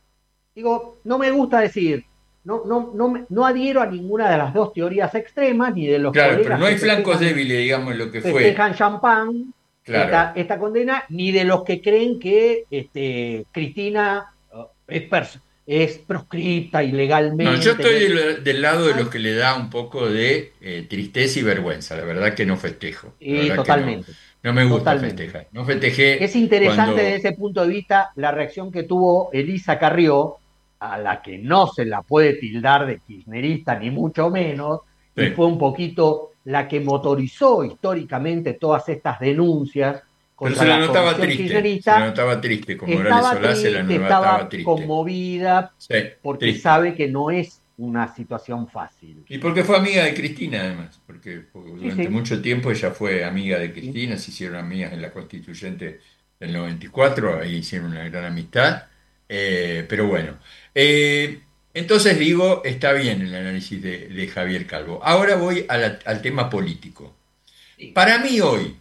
D: digo, no me gusta decir, no, no, no, me- no adhiero a ninguna de las dos teorías extremas, ni de los
C: claro, pero
D: colegas
C: no
D: que
C: hay flancos
D: festejan,
C: débiles, digamos, lo que fue.
D: festejan champán esta,
C: Claro.
D: esta condena, ni de los que creen que este, Cristina uh, es, pers- es proscripta
C: No, yo
D: ilegalmente.
C: estoy
D: que-
C: del, del lado de
D: Ay,
C: los que le da un poco de eh, tristeza y vergüenza. La verdad que no festejo. La
D: y
C: verdad que no,
D: totalmente,
C: no me gusta
D: totalmente.
C: festejar. No festejé
D: Es interesante desde
C: cuando...
D: ese punto de vista la reacción que tuvo Elisa Carrió, a la que no se la puede tildar de kirchnerista, ni mucho menos, y
C: Sí,
D: fue un poquito la que motorizó históricamente todas estas denuncias
C: pero
D: contra
C: se la
D: la
C: notaba
D: corrupción
C: triste, se la
D: kirchnerista.
C: notaba triste, como Morales
D: Estaba
C: Solá se la
D: triste,
C: notaba
D: estaba
C: triste.
D: conmovida,
C: Sí,
D: porque
C: triste.
D: sabe que no es una situación fácil.
C: Y porque fue amiga de Cristina, además, porque, porque
D: Sí,
C: durante
D: sí,
C: mucho tiempo ella fue amiga de
D: sí.
C: Cristina, se hicieron amigas en la Constituyente del noventa y cuatro, ahí hicieron una gran amistad, eh, pero bueno. Eh, entonces digo, está bien el análisis de, de Javier Calvo. Ahora voy a la- al tema político.
D: Sí.
C: Para mí hoy,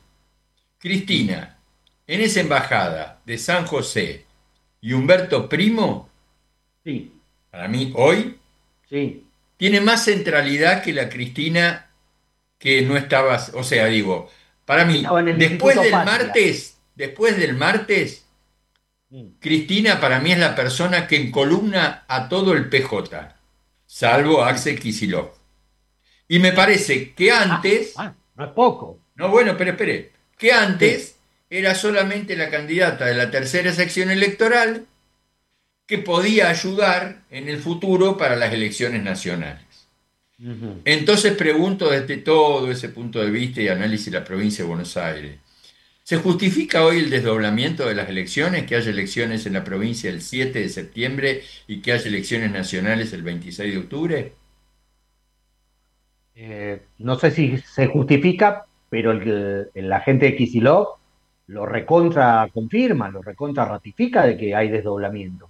D: Mm.
C: Cristina, en esa embajada de San José y Humberto Primo,
D: Sí,
C: para mí hoy,
D: sí.
C: tiene más centralidad que la Cristina que no estabas, o sea, digo, para mí,
D: Estaba en el
C: después
D: Instituto
C: del
D: Patria.
C: martes, después del martes,
D: Mm.
C: Cristina para mí es la persona que encolumna a todo el P J, salvo a
D: Sí.
C: Axel Kicillof. Y me parece que
D: Ah,
C: antes,
D: ah, no es poco.
C: no, bueno, espere, espere, que
D: Sí.
C: antes era solamente la candidata de la tercera sección electoral que podía ayudar en el futuro para las elecciones nacionales.
D: Ujú.
C: Entonces pregunto desde todo ese punto de vista y análisis de la provincia de Buenos Aires. ¿Se justifica hoy el desdoblamiento de las elecciones, que haya elecciones en la provincia el siete de septiembre y que haya elecciones nacionales el veintiséis de octubre?
D: Eh, no sé si se justifica, pero el, el agente de Kicillof lo recontra confirma, lo recontra ratifica de que hay desdoblamiento.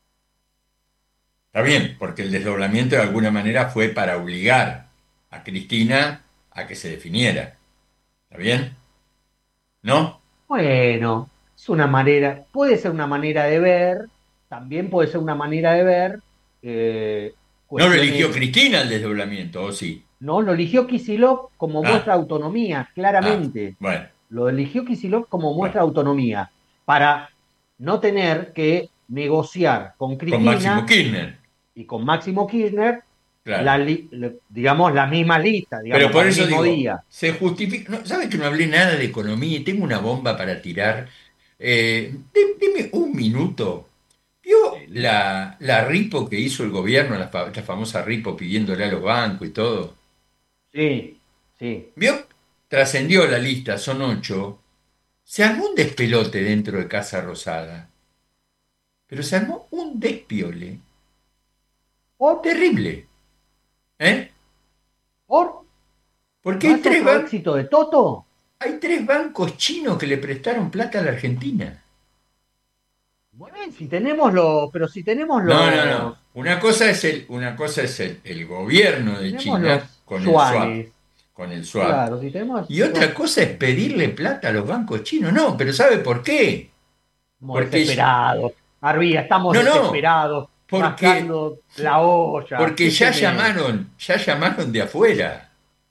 C: Está bien, porque el desdoblamiento de alguna manera fue para obligar a Cristina a que se definiera. ¿Está bien? ¿No?
D: Bueno, es una manera, puede ser una manera de ver, también puede ser una manera de ver eh,
C: No lo eligió
D: cuestiones.
C: Cristina el desdoblamiento, ¿o sí?
D: No, lo eligió Kicillof como
C: Ah,
D: muestra de autonomía,
C: ah,
D: claramente.
C: bueno,
D: Lo eligió Kicillof como
C: bueno.
D: muestra de autonomía, para no tener que negociar con
C: Con Máximo
D: Cristina
C: Kirchner,
D: y con Máximo Kirchner, la,
C: claro.
D: li- le- digamos, la misma lista,
C: Pero
D: digamos,
C: por
D: para el
C: eso
D: mismo
C: digo,
D: día.
C: se justifica. No, ¿sabe que no hablé nada de economía y tengo una bomba para tirar? Eh, di- dime un minuto. ¿Vio
D: Dele.
C: la, la ripo que hizo el gobierno, la, fa- la famosa ripo pidiéndole a los bancos y todo?
D: Sí, sí.
C: ¿Vio? Trascendió la lista, son ocho. Se armó un despelote dentro de Casa Rosada, pero se armó un despiole
D: ¿Por?
C: terrible, ¿eh?
D: ¿Por?
C: Porque
D: ¿No
C: hay
D: es
C: tres,
D: otro
C: ban-
D: éxito de Toto?
C: hay tres bancos chinos que le prestaron plata a la Argentina.
D: Bueno, si tenemos los, pero si tenemos
C: No, no, no.
D: los,
C: Una cosa es el, una cosa es el, el gobierno de
D: tenemos los
C: China con el swap,
D: yuanes,
C: con el swap.
D: claro, si tenemos
C: Y otra
D: los,
C: cosa es pedirle plata a los bancos chinos. No, pero ¿sabe por qué?
D: estamos
C: Porque,
D: desesperados. Arbía, estamos
C: no, no,
D: desesperados,
C: porque,
D: rascando la olla,
C: porque ya
D: escúcheme.
C: llamaron, ya llamaron de afuera.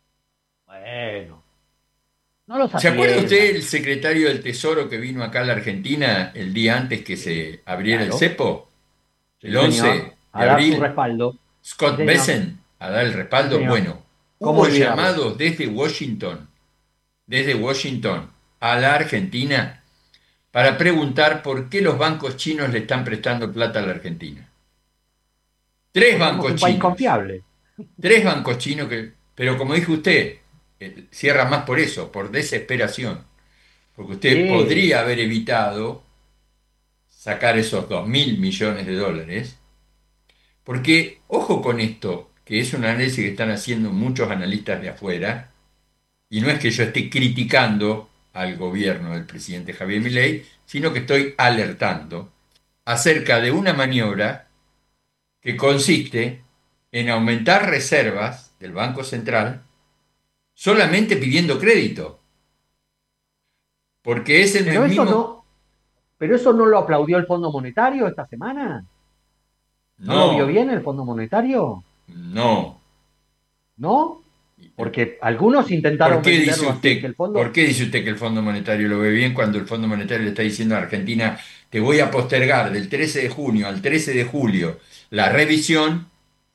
D: Bueno, no los
C: ¿Se acuerda usted
D: atiendan.
C: el secretario del Tesoro que vino acá a la Argentina el día antes que
D: Sí,
C: se abriera el
D: claro,
C: cepo? El
D: sí, señor.
C: once de
D: A dar su
C: abril.
D: respaldo. Sí,
C: Scott
D: señor.
C: Bessent a dar el
D: Sí,
C: respaldo.
D: señor.
C: Bueno,
D: ¿Cómo
C: hubo
D: olvidarlo?
C: llamados desde Washington, desde Washington a la Argentina para preguntar por qué los bancos chinos le están prestando plata a la Argentina. Tres
D: Porque somos
C: bancos
D: un país
C: chinos,
D: confiable.
C: tres bancos chinos que, pero como dijo usted, eh, cierra más por eso, por desesperación, porque usted
D: Sí,
C: podría haber evitado sacar esos dos mil millones de dólares, porque ojo con esto, que es un análisis que están haciendo muchos analistas de afuera. Y no es que yo esté criticando al gobierno del presidente Javier Milei, sino que estoy alertando acerca de una maniobra que consiste en aumentar reservas del Banco Central solamente pidiendo crédito, porque es en el
D: pero eso
C: mismo...
D: no, pero eso no lo aplaudió el Fondo Monetario esta semana. ¿No lo vio
C: No,
D: bien el Fondo Monetario?
C: no.
D: ¿No? Porque algunos
C: ¿Por
D: intentaron
C: qué dice
D: venderlo así, que
C: usted,
D: el fondo,
C: por qué dice usted que el Fondo Monetario lo ve bien cuando el Fondo Monetario le está diciendo a Argentina, te voy a postergar del trece de junio al trece de julio la revisión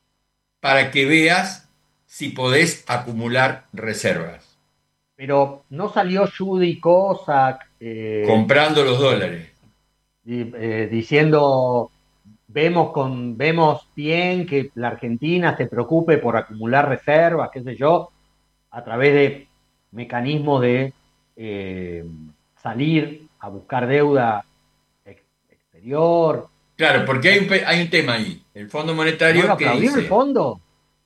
C: para que veas si podés acumular reservas,
D: pero no salió Judy Kozak eh,
C: comprando los dólares?
D: di- eh, diciendo, vemos, con, vemos bien que la Argentina se preocupe por acumular reservas, qué sé yo, a través de mecanismos de eh, salir a buscar deuda ex- exterior.
C: Claro, porque hay un, pe- hay un tema ahí. El Fondo
D: ¿No lo
C: Monetario que
D: aplaudió el
C: dice,
D: fondo?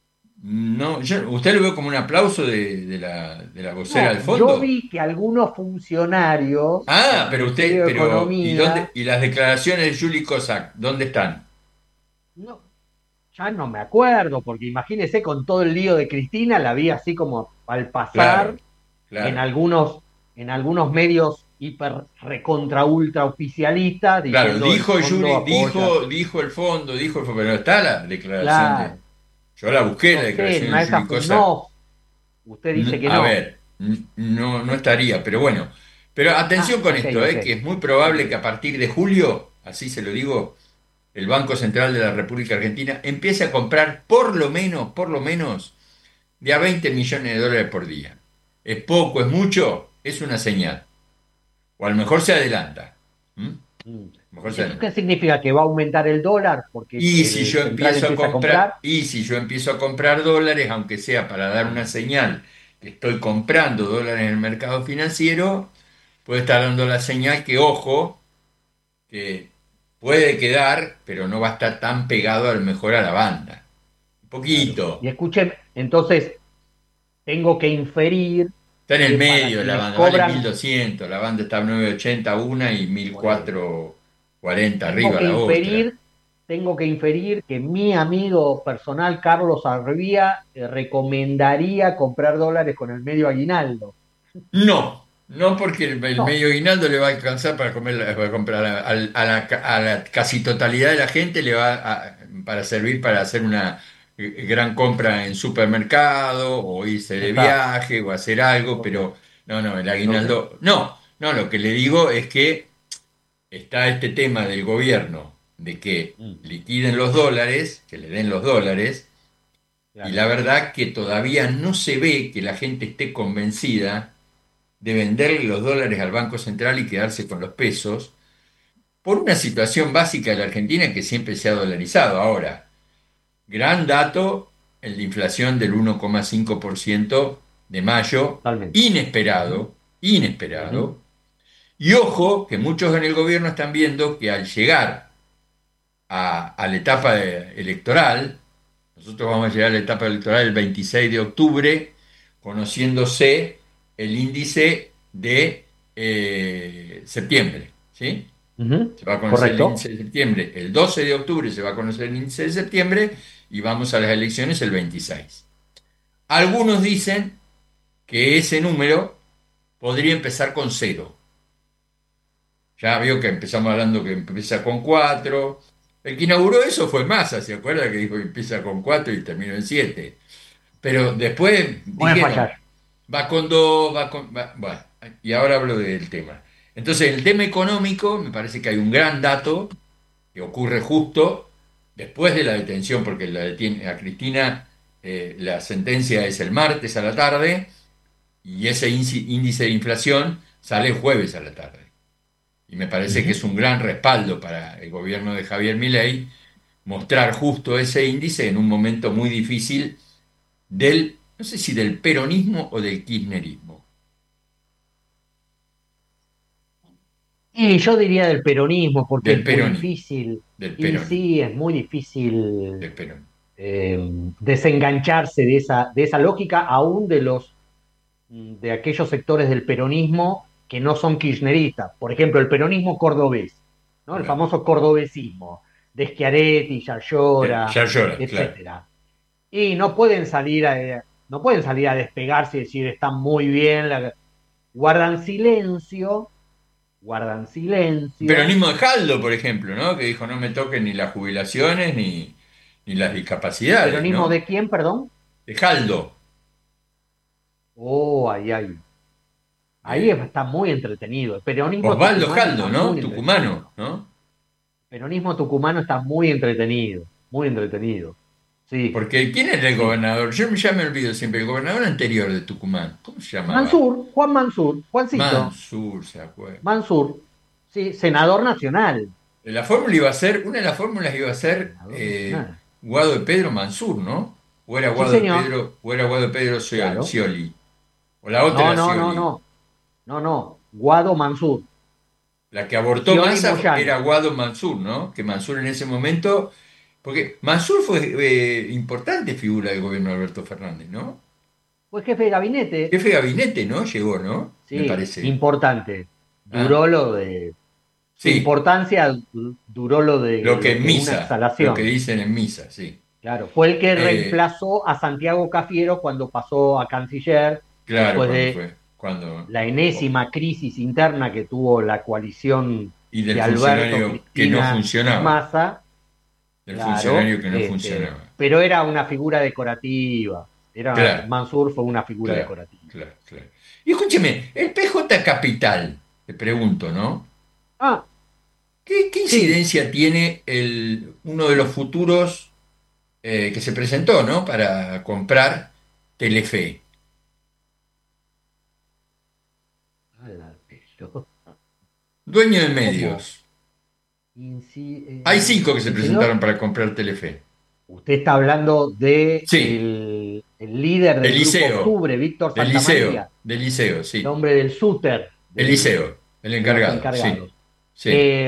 C: no, yo- ¿usted lo ve como un aplauso de, de la, de la vocera del
D: No, yo
C: fondo?
D: vi que algunos funcionarios del
C: Ah, pero usted,
D: Ministerio de
C: pero, ¿y
D: Economía,
C: dónde? ¿Y las declaraciones de Julie Kozak, dónde están?
D: no, ya no me acuerdo, porque imagínese con todo el lío de Cristina, la vi así como al pasar
C: Claro,
D: en
C: claro.
D: algunos, en algunos medios hiper recontra ultra oficialistas
C: Claro,
D: diciendo el
C: dijo
D: fondo
C: Julie,
D: apoya.
C: dijo, dijo el fondo, dijo el fondo, pero no está la declaración de.
D: Claro,
C: Yo la busqué, la
D: no sé, en
C: declaración
D: una
C: de
D: de
C: Julie
D: esas,
C: Kozak.
D: no, usted dice
C: N-
D: que
C: A
D: no.
C: ver, n- no, no estaría, pero bueno. Pero
D: Ah,
C: atención con
D: ok,
C: esto,
D: ok,
C: eh, que es muy probable que
D: ok.
C: a partir de julio, así se lo digo, el Banco Central de la República Argentina empiece a comprar por lo menos, por lo menos, de a veinte millones de dólares por día. ¿Es poco, es mucho? Es una señal. O a lo mejor se adelanta. ¿Mm? A
D: Mm.
C: lo mejor se
D: ¿Eso qué
C: adelanta.
D: significa? ¿Que va a aumentar el dólar porque
C: Y si
D: el
C: yo
D: central
C: empiezo a
D: empieza a
C: comprar,
D: comprar?
C: y si yo empiezo a comprar dólares, aunque sea para dar una señal que estoy comprando dólares en el mercado financiero, puede estar dando la señal que, ojo, que puede quedar, pero no va a estar tan pegado a lo mejor a la banda. Un
D: Claro. Y
C: poquito.
D: escuchen, entonces tengo que inferir
C: Está en el
D: que para
C: medio la
D: quienes
C: banda, vale
D: cobran,
C: mil doscientos, la banda está a novecientos ochenta una y mil cuatrocientos cuarenta
D: tengo
C: arriba
D: que
C: la otra.
D: inferir, tengo que inferir que mi amigo personal Carlos Arvía eh, recomendaría comprar dólares con el medio aguinaldo.
C: No, no porque el, el
D: No,
C: medio aguinaldo le va a alcanzar para, comer, la- para comprar a, a- a la, a la casi totalidad de la gente, le va a- para servir para hacer una eh, gran compra en supermercado o irse
D: ya
C: de
D: está.
C: viaje o hacer algo,
D: Ok,
C: pero no, no, el
D: ok.
C: aguinaldo, no, no, lo que le digo es que está este tema del gobierno de que
D: Mm,
C: liquiden los dólares, que le den los dólares, y
D: claro.
C: la verdad que todavía no se ve que la gente esté convencida de venderle los dólares al Banco Central y quedarse con los pesos, por una situación básica de la Argentina que siempre se ha dolarizado. Ahora, gran dato, el de inflación del uno coma cinco por ciento de mayo,
D: Totalmente. Ujú,
C: inesperado,
D: ujú.
C: inesperado. Y ojo, que muchos en el gobierno están viendo que al llegar a, a la etapa de- electoral, nosotros vamos a llegar a la etapa electoral el veintiséis de octubre, conociéndose el índice de eh, septiembre, ¿sí?
D: Ujú,
C: Se va a conocer el
D: correcto.
C: índice de septiembre. El doce de octubre se va a conocer el índice de septiembre y vamos a las elecciones el veintiséis. Algunos dicen que ese número podría empezar con cero. Ya vio que empezamos hablando que empieza con cuatro. El que inauguró eso fue Massa, ¿se acuerda? Que dijo que empieza con cuatro y terminó en siete. Pero después
D: Puede
C: dijeron,
D: fallar.
C: va con dos, va con... va- bueno, y ahora hablo del tema. Entonces, el tema económico, me parece que hay un gran dato que ocurre justo después de la detención, porque la detiene a Cristina, eh, la sentencia es el martes a la tarde, y ese índice índice de inflación sale el jueves a la tarde. Y me parece que
D: Ujú.
C: es un gran respaldo para el gobierno de Javier Milei mostrar justo ese índice en un momento muy difícil del, no sé si del peronismo o del kirchnerismo,
D: Y yo diría del peronismo, porque
C: del
D: es muy
C: peronismo,
D: difícil,
C: del
D: y
C: peronismo,
D: sí, es muy difícil
C: del peronismo.
D: eh, desengancharse de esa, de esa lógica, aún de los mm, de aquellos sectores del peronismo que no son kirchneristas. Por ejemplo, el peronismo cordobés, ¿no? El
C: Claro.
D: famoso cordobesismo, de Schiaretti,
C: Eh,
D: Yayora,
C: Ya llora, claro.
D: etcétera. Y no pueden salir a, no pueden salir a despegarse y decir están muy bien, la- guardan silencio, guardan silencio.
C: Peronismo de Jaldo, por ejemplo, ¿no? Que dijo no me toquen ni las jubilaciones ni, ni las discapacidades,
D: ¿Peronismo
C: ¿no?
D: de quién, perdón?
C: De Jaldo,
D: Oh, ahí, ahí. Ahí
C: de
D: está muy entretenido. El peronismo
C: Osvaldo
D: tucumano está
C: Jaldo, ¿no?
D: muy
C: Tucumano,
D: entretenido.
C: ¿no?
D: El peronismo tucumano está muy entretenido, muy entretenido. Sí,
C: Porque ¿quién era el
D: sí.
C: gobernador? Yo ya me olvido siempre, el gobernador anterior de Tucumán, ¿cómo se llamaba?
D: Mansur, Juan Mansur, Juancito,
C: Mansur, ¿se acuerda?
D: Mansur, sí, senador nacional.
C: La fórmula iba a ser, una de las fórmulas iba a ser
D: Senador
C: eh,
D: nacional.
C: Guado de Pedro Mansur, ¿no? O era
D: Sí,
C: Guado de
D: señor,
C: Pedro, o era Guado de Pedro Scioli,
D: claro.
C: Scioli, o la otra
D: No,
C: era
D: no, no,
C: Scioli.
D: no, no, no. Guado Mansur.
C: La que abortó
D: Scioli
C: Massa
D: Moyano.
C: era Guado Mansur, ¿no? Que Mansur en ese momento, porque Mansur fue eh, importante figura del gobierno de Alberto Fernández, ¿no?
D: Fue jefe de gabinete.
C: Jefe de gabinete, ¿no? Llegó, ¿no? Me
D: Sí,
C: parece.
D: importante.
C: Ah,
D: Duró lo de. Su
C: sí,
D: importancia du- duró lo de
C: lo que
D: lo
C: en
D: que una
C: misa, lo que
D: exhalación.
C: dicen en misa, sí.
D: Claro, fue el que
C: Eh,
D: reemplazó a Santiago Cafiero cuando pasó a canciller
C: claro,
D: después
C: cuando
D: de
C: fue, cuando...
D: la
C: oh,
D: enésima crisis interna que tuvo la coalición
C: y del
D: de Alberto,
C: funcionario que no
D: Cristina y
C: funcionaba,
D: Massa,
C: del
D: claro,
C: funcionario que no
D: este,
C: funcionaba.
D: pero era una figura decorativa. Era,
C: Claro,
D: Mansur fue una figura
C: claro,
D: decorativa.
C: claro, claro. Y escúcheme, el P J Capital, te pregunto, ¿no?
D: Ah,
C: ¿Qué, qué
D: sí,
C: incidencia tiene el, uno de los futuros eh, que se presentó, ¿no? Para comprar Telefe.
D: a la pelota.
C: Dueño de
D: ¿Cómo?
C: medios.
D: Inci-
C: Hay
D: eh,
C: cinco que se
D: el
C: presentaron
D: señor,
C: para comprar Telefe.
D: usted está hablando de
C: Sí,
D: el, el líder del grupo
C: Eliseo,
D: Octubre, Víctor
C: del Liceo,
D: Santamaría,
C: del Liceo,
D: el
C: sí.
D: hombre del súter, del-
C: Eliseo, el
D: de los
C: encargado, sí,
D: encargados.
C: sí.
D: Eh,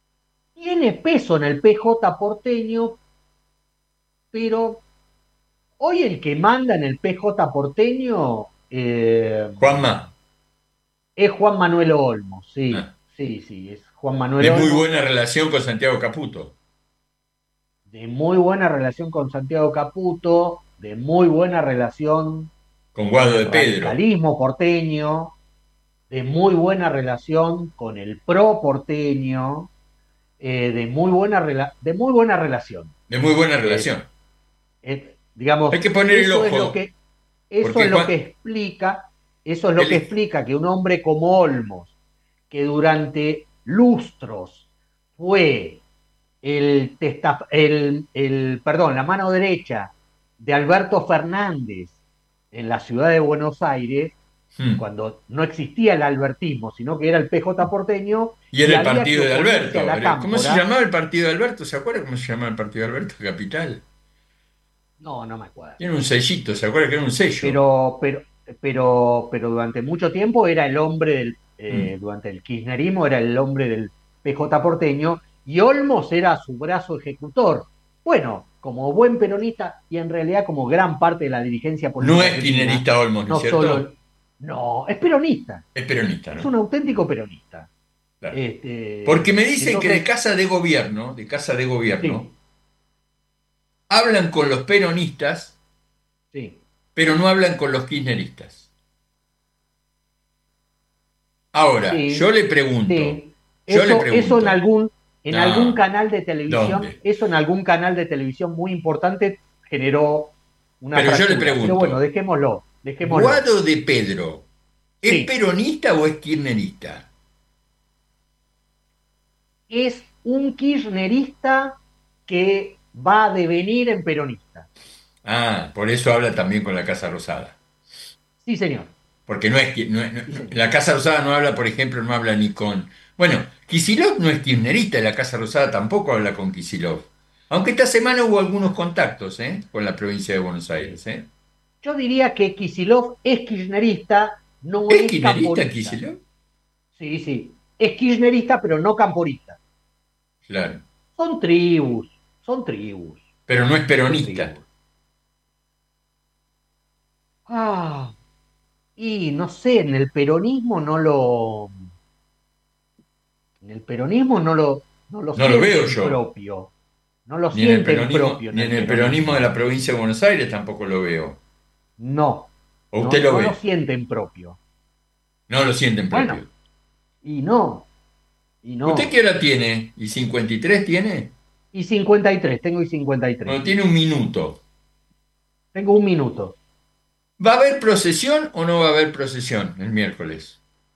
D: tiene peso en el P J porteño, pero hoy el que manda en el P J porteño eh,
C: Juanma.
D: es Juan Manuel Olmos, sí,
C: Ah.
D: sí, sí, es Juan Manuel
C: De
D: Olmos.
C: muy buena relación con Santiago Caputo.
D: De muy buena relación con Santiago Caputo, de muy buena relación
C: Con Guado de
D: el
C: Pedro.
D: radicalismo porteño, de muy buena relación con el pro porteño, eh, de muy buena rela- de muy buena relación.
C: De muy buena relación.
D: Eh, digamos,
C: Hay que poner el
D: eso es
C: ojo,
D: lo que eso
C: porque
D: es lo
C: Juan-
D: que explica, eso es lo
C: El-
D: que explica que un hombre como Olmos, que durante lustros fue el, testa- el, el perdón, la mano derecha de Alberto Fernández en la ciudad de Buenos Aires,
C: Hmm.
D: cuando no existía el albertismo, sino que era el P J porteño,
C: Y era el
D: había
C: partido
D: que
C: de
D: oponerse
C: Alberto.
D: a la
C: Era- ¿Cómo se
D: cámpora.
C: llamaba el partido de Alberto? ¿Se acuerda cómo se llamaba el partido de Alberto? Capital.
D: No, no me acuerdo.
C: Tiene un sellito, ¿se acuerda que era un sello?
D: Pero, pero, pero, pero durante mucho tiempo era el hombre del, eh,
C: Mm.
D: durante el kirchnerismo era el hombre del P J porteño y Olmos era su brazo ejecutor. Bueno, como buen peronista y en realidad como gran parte de la dirigencia política.
C: No es
D: argentina,
C: kirchnerista Olmos, ¿no
D: no
C: es cierto?
D: solo, no, es peronista,
C: Es peronista,
D: es
C: ¿no?
D: un auténtico peronista.
C: Claro.
D: Este,
C: Porque me dicen que de
D: entonces,
C: casa de gobierno, de casa de gobierno,
D: sí,
C: hablan con los peronistas,
D: sí.
C: pero no hablan con los kirchneristas. Ahora,
D: Sí,
C: yo le pregunto,
D: sí.
C: yo le
D: Eso,
C: pregunto,
D: eso en algún, en
C: No.
D: algún canal de televisión,
C: ¿Dónde?
D: eso en algún canal de televisión muy importante generó una
C: Pero yo le
D: fractura.
C: pregunto,
D: Pero bueno, dejémoslo, dejémoslo.
C: ¿Guado de Pedro es
D: Sí.
C: peronista o es kirchnerista?
D: Es un kirchnerista que va a devenir en peronista.
C: Ah, por eso habla también con la Casa Rosada.
D: Sí, señor.
C: Porque no es, no, no-
D: Sí, señor.
C: la Casa Rosada no habla, por ejemplo, no habla ni con... Bueno, Kicillof no es kirchnerista, y la Casa Rosada tampoco habla con Kicillof. Aunque esta semana hubo algunos contactos, ¿eh? Con la provincia de Buenos Aires, ¿eh?
D: Yo diría que Kicillof es kirchnerista, no
C: ¿Es
D: es
C: kirchnerista
D: camporista.
C: Kicillof?
D: Sí, sí. Es kirchnerista, pero no camporista.
C: Claro.
D: Son tribus, son tribus.
C: Pero no es
D: son
C: peronista.
D: tribus. Ah, y no sé, en el peronismo no lo. En el peronismo no lo, no lo
C: No lo veo
D: sienten
C: yo.
D: propio. No lo
C: Ni en el
D: sienten
C: peronismo,
D: propio.
C: ni en el peronismo de la provincia de Buenos Aires tampoco lo veo.
D: No.
C: ¿O
D: No,
C: usted lo
D: no
C: ve?
D: lo sienten propio.
C: No lo sienten propio.
D: Bueno, y no. Y no.
C: ¿Usted qué hora tiene? ¿Y cincuenta y tres tiene?
D: Y cincuenta y tres, tengo y cincuenta y tres.
C: Bueno, tiene un minuto.
D: Tengo un minuto.
C: ¿Va a haber procesión o no va a haber procesión el miércoles?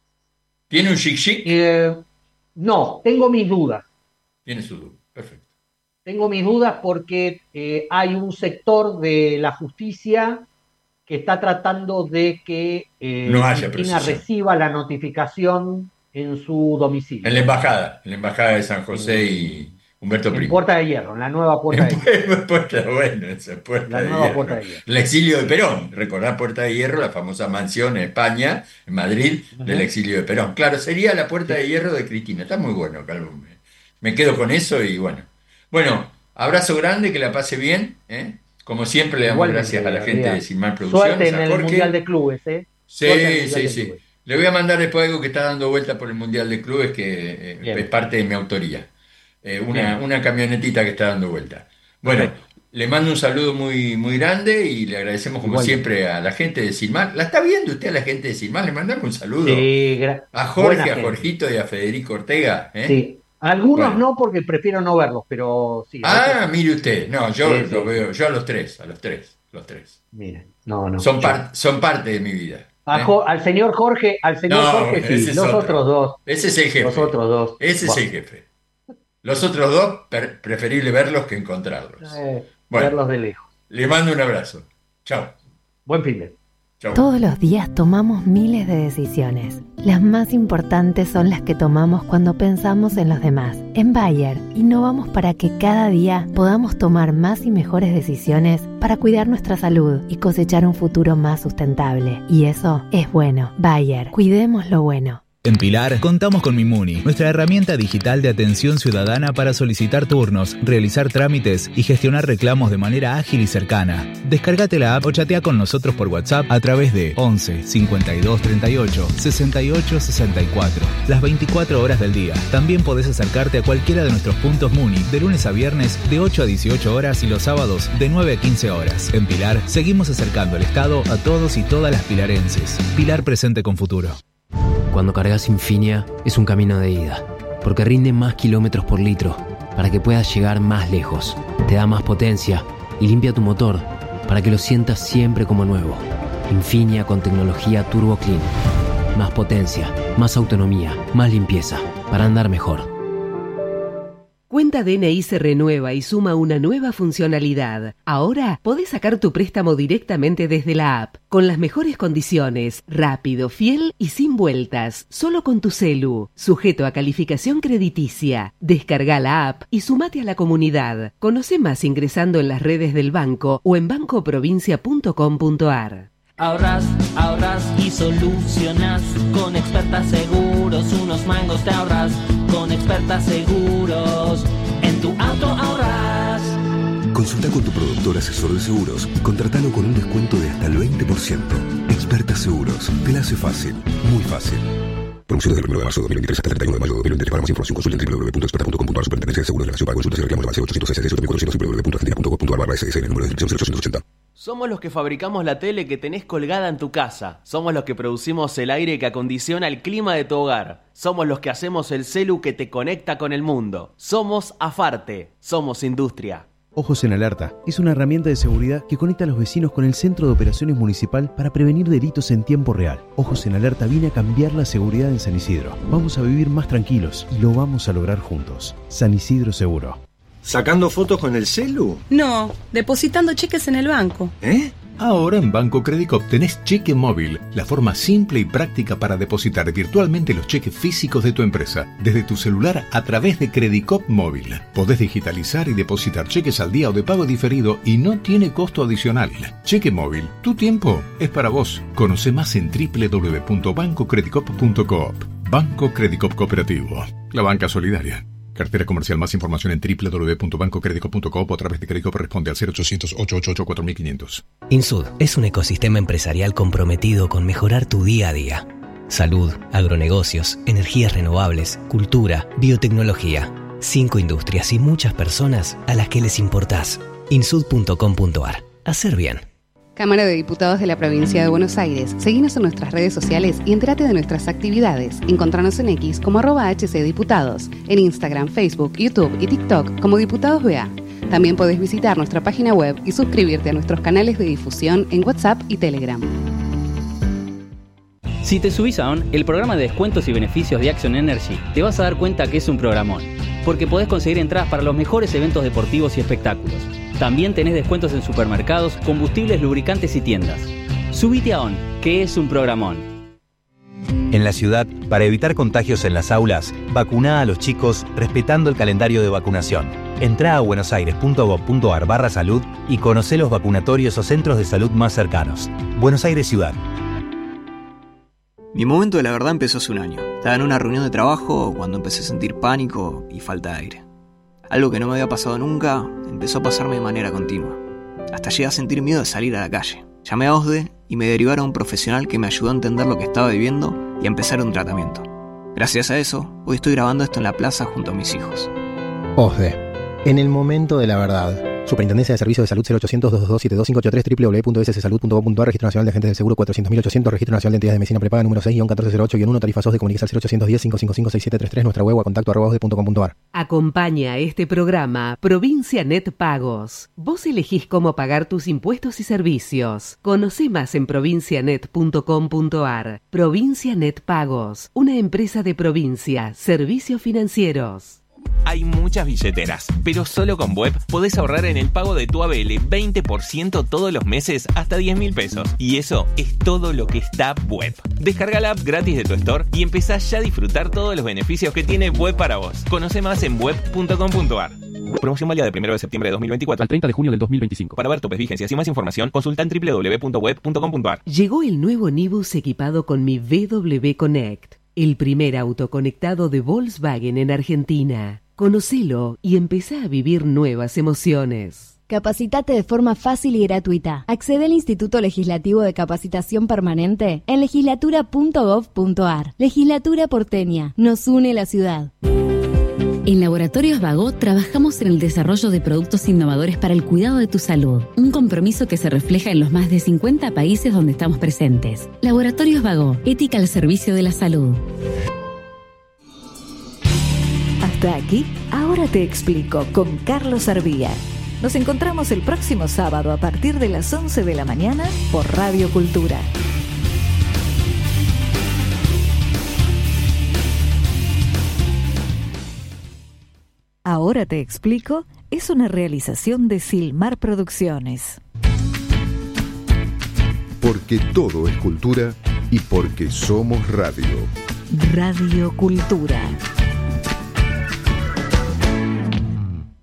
C: ¿Tiene un chic chic?
D: Eh, no, tengo mis dudas.
C: Tiene su duda. Perfecto.
D: Tengo mis dudas porque eh, hay un sector de la justicia que está tratando de que eh,
C: No haya
D: Cristina
C: procesión.
D: reciba la notificación en su domicilio.
C: En la embajada, en la embajada de San José y Humberto
D: En
C: Primo.
D: Puerta de Hierro, en la nueva Puerta de Hierro.
C: En Puerta, bueno, esa es Puerta
D: La
C: de
D: nueva
C: Hierro.
D: Puerta de Hierro.
C: El exilio de Perón. Recordar Puerta de Hierro, la famosa mansión en España, en Madrid,
D: Ujú.
C: del exilio de Perón. Claro, sería la Puerta de Hierro de Cristina. Está muy bueno, Calvo. Me, me quedo con eso y bueno. Bueno, abrazo grande, que la pase bien, ¿eh? Como siempre le damos
D: Igualmente,
C: gracias a la gente
D: Adrián.
C: de Sin Mal Producciones,
D: Suerte en
C: a
D: el
C: Jorge.
D: Mundial de Clubes, ¿eh?
C: Sí,
D: Suerte en el Mundial
C: sí,
D: de
C: sí.
D: Clubes.
C: Le voy a mandar después algo que está dando vuelta por el Mundial de Clubes, que eh,
D: Bien.
C: es parte de mi autoría. Eh, una,
D: Bien.
C: una camionetita que está dando vuelta. Bueno,
D: Perfecto.
C: le mando un saludo muy, muy grande y le agradecemos como
D: Igualmente.
C: siempre a la gente de Silmar. ¿La está viendo usted a la gente de Silmar? Le mandamos un saludo.
D: Sí, gra-
C: A Jorge,
D: buena
C: a
D: gente.
C: Jorgito y a Federico Ortega. ¿eh?
D: Sí. Algunos
C: Bueno.
D: no, porque prefiero no verlos, pero sí. a
C: Ah,
D: otros-
C: mire usted. No, yo
D: Sí, sí,
C: lo
D: sí.
C: veo, yo a los tres, a los tres, los tres.
D: Mire, no, no.
C: Son,
D: yo-
C: par- son parte de mi vida.
D: A
C: ¿eh?
D: Jo- al señor Jorge, al señor
C: No,
D: Jorge
C: ese
D: sí,
C: es
D: los
C: otro.
D: otros dos,
C: Ese es el jefe.
D: los otros dos.
C: Ese es
D: Bueno,
C: el jefe. Los otros dos, per- preferible verlos que encontrarlos.
D: eh,
C: Bueno.
D: verlos de lejos.
C: Le mando un abrazo. Chao.
D: Buen fin de.
C: Chao.
F: Todos los días tomamos miles de decisiones. Las más importantes son las que tomamos cuando pensamos en los demás. En Bayer, innovamos para que cada día podamos tomar más y mejores decisiones para cuidar nuestra salud y cosechar un futuro más sustentable. Y eso es bueno. Bayer, cuidemos lo bueno.
G: En Pilar, contamos con Mimuni, nuestra herramienta digital de atención ciudadana para solicitar turnos, realizar trámites y gestionar reclamos de manera ágil y cercana. Descárgate la app o chatea con nosotros por WhatsApp a través de once cincuenta y dos treinta y ocho sesenta y ocho sesenta y cuatro, las veinticuatro horas del día. También podés acercarte a cualquiera de nuestros puntos Muni de lunes a viernes de ocho a dieciocho horas y los sábados de nueve a quince horas. En Pilar, seguimos acercando el Estado a todos y todas las pilarenses. Pilar presente con futuro.
H: Cuando cargas Infinia es un camino de ida, porque rinde más kilómetros por litro para que puedas llegar más lejos. Te da más potencia y limpia tu motor para que lo sientas siempre como nuevo. Infinia con tecnología Turbo Clean. Más potencia, más autonomía, más limpieza para andar mejor.
I: Cuenta D N I se renueva y suma una nueva funcionalidad. Ahora podés sacar tu préstamo directamente desde la app, con las mejores condiciones, rápido, fiel y sin vueltas, solo con tu celu, sujeto a calificación crediticia. Descarga la app y sumate a la comunidad. Conoce más ingresando en las redes del banco o en banco provincia punto com punto ar.
B: Ahorras, ahorras y solucionas con Experta Seguros, unos mangos te ahorras con Experta Seguros, en tu auto ahorras.
J: Consulta con tu productor asesor de seguros y contratalo con un descuento de hasta el veinte por ciento. Experta Seguros, te la hace fácil, muy fácil. Promociones del primero de marzo de dos mil veintitrés hasta el treinta y uno de mayo de dos mil veintitrés. Para más información consulta en doble u doble u doble u punto experta punto com punto ar. Superintendencia de Seguros de la Nación. Para consultas y reclamos de base ochocientos S S cuatrocientos doble u doble u doble u punto argentina punto gov punto ar barra S S N, número de inscripción cero ochocientos ochenta.
K: Somos los que fabricamos la tele que tenés colgada en tu casa. Somos los que producimos el aire que acondiciona el clima de tu hogar. Somos los que hacemos el celu que te conecta con el mundo. Somos Afarte. Somos industria.
L: Ojos en Alerta es una herramienta de seguridad que conecta a los vecinos con el Centro de Operaciones Municipal para prevenir delitos en tiempo real. Ojos en Alerta viene a cambiar la seguridad en San Isidro. Vamos a vivir más tranquilos y lo vamos a lograr juntos. San Isidro Seguro.
M: ¿Sacando fotos con el celu?
N: No, depositando cheques en el banco.
M: ¿Eh?
O: Ahora en Banco Credicop tenés cheque móvil, la forma simple y práctica para depositar virtualmente los cheques físicos de tu empresa, desde tu celular a través de Credicop Móvil. Podés digitalizar y depositar cheques al día o de pago diferido y no tiene costo adicional. Cheque móvil, tu tiempo es para vos. Conoce más en doble u doble u doble u punto banco credicop punto coop. Banco Credicop Cooperativo, la banca solidaria. Cartera comercial. Más información en doble u doble u doble u punto banco credicop punto coop o a través de Credicop. Responde al cero ochocientos, ochocientos ochenta y ocho, cuatro mil quinientos.
P: Insud es un ecosistema empresarial comprometido con mejorar tu día a día. Salud, agronegocios, energías renovables, cultura, biotecnología. Cinco industrias y muchas personas a las que les importás. insud punto com punto ar. Hacer bien.
Q: Cámara de Diputados de la Provincia de Buenos Aires. Seguinos en nuestras redes sociales y entérate de nuestras actividades. Encontranos en X como arroba hcdiputados, en Instagram, Facebook, YouTube y TikTok como Diputados B A. También podés visitar nuestra página web y suscribirte a nuestros canales de difusión en WhatsApp y Telegram.
R: Si te subís a ON, el programa de descuentos y beneficios de Action Energy, te vas a dar cuenta que es un programón, porque podés conseguir entradas para los mejores eventos deportivos y espectáculos. También tenés descuentos en supermercados, combustibles, lubricantes y tiendas. Subite a ON, que es un programón.
S: En la ciudad, para evitar contagios en las aulas, vacuná a los chicos respetando el calendario de vacunación. Entrá a buenosaires punto gov punto ar barra salud y conocé los vacunatorios o centros de salud más cercanos. Buenos Aires Ciudad.
T: Mi momento de la verdad empezó hace un año. Estaba en una reunión de trabajo cuando empecé a sentir pánico y falta de aire. Algo que no me había pasado nunca empezó a pasarme de manera continua. Hasta llegué a sentir miedo de salir a la calle. Llamé a OSDE y me derivaron a un profesional que me ayudó a entender lo que estaba viviendo y a empezar un tratamiento. Gracias a eso, hoy estoy grabando esto en la plaza junto a mis hijos.
U: OSDE, en el momento de la verdad. Superintendencia de Servicios de Salud cero ochocientos, dos dos dos, siete dos cinco ocho tres, doble u doble u doble u punto s s salud punto gov punto ar, Registro Nacional de Agentes del Seguro cuatrocientos mil ochocientos, Registro Nacional de Entidades de Medicina Prepaga número seis guión catorce cero ocho guión uno, tarifa S O S de comunicación cero ochocientos diez, cinco cinco cinco, seis siete tres tres, nuestra web a contacto arroba osde punto com punto ar.
I: Acompaña este programa Provincia Net Pagos. Vos elegís cómo pagar tus impuestos y servicios. Conocé más en provincia net punto com punto ar. Provincia Net Pagos, una empresa de provincia, servicios financieros.
V: Hay muchas billeteras, pero solo con Web podés ahorrar en el pago de tu A B L veinte por ciento todos los meses hasta diez mil pesos. Y eso es todo lo que está Web. Descarga la app gratis de tu store y empezá ya a disfrutar todos los beneficios que tiene Web para vos. Conoce más en web punto com punto ar. Promoción válida del primero de septiembre de dos mil veinticuatro al treinta de junio del dos mil veinticinco. Para ver topes, vigencias y más información, consulta en doble u doble u doble u punto web punto com punto ar.
I: Llegó el nuevo Nibus equipado con mi V W Connect. el primer auto conectado de Volkswagen en Argentina. Conocelo y empezá a vivir nuevas emociones.
A: Capacitate de forma fácil y gratuita. Accede al Instituto Legislativo de Capacitación Permanente en legislatura punto gov punto ar. Legislatura porteña. Nos une la ciudad.
E: En Laboratorios Vago trabajamos en el desarrollo de productos innovadores para el cuidado de tu salud, un compromiso que se refleja en los más de cincuenta países donde estamos presentes. Laboratorios Vago, ética al servicio de la salud.
W: Hasta aquí, Ahora te explico con Carlos Arbía. Nos encontramos el próximo sábado a partir de las once de la mañana por Radio Cultura. Ahora te explico es una realización de Silmar Producciones.
X: Porque todo es cultura y porque somos radio.
W: Radio Cultura.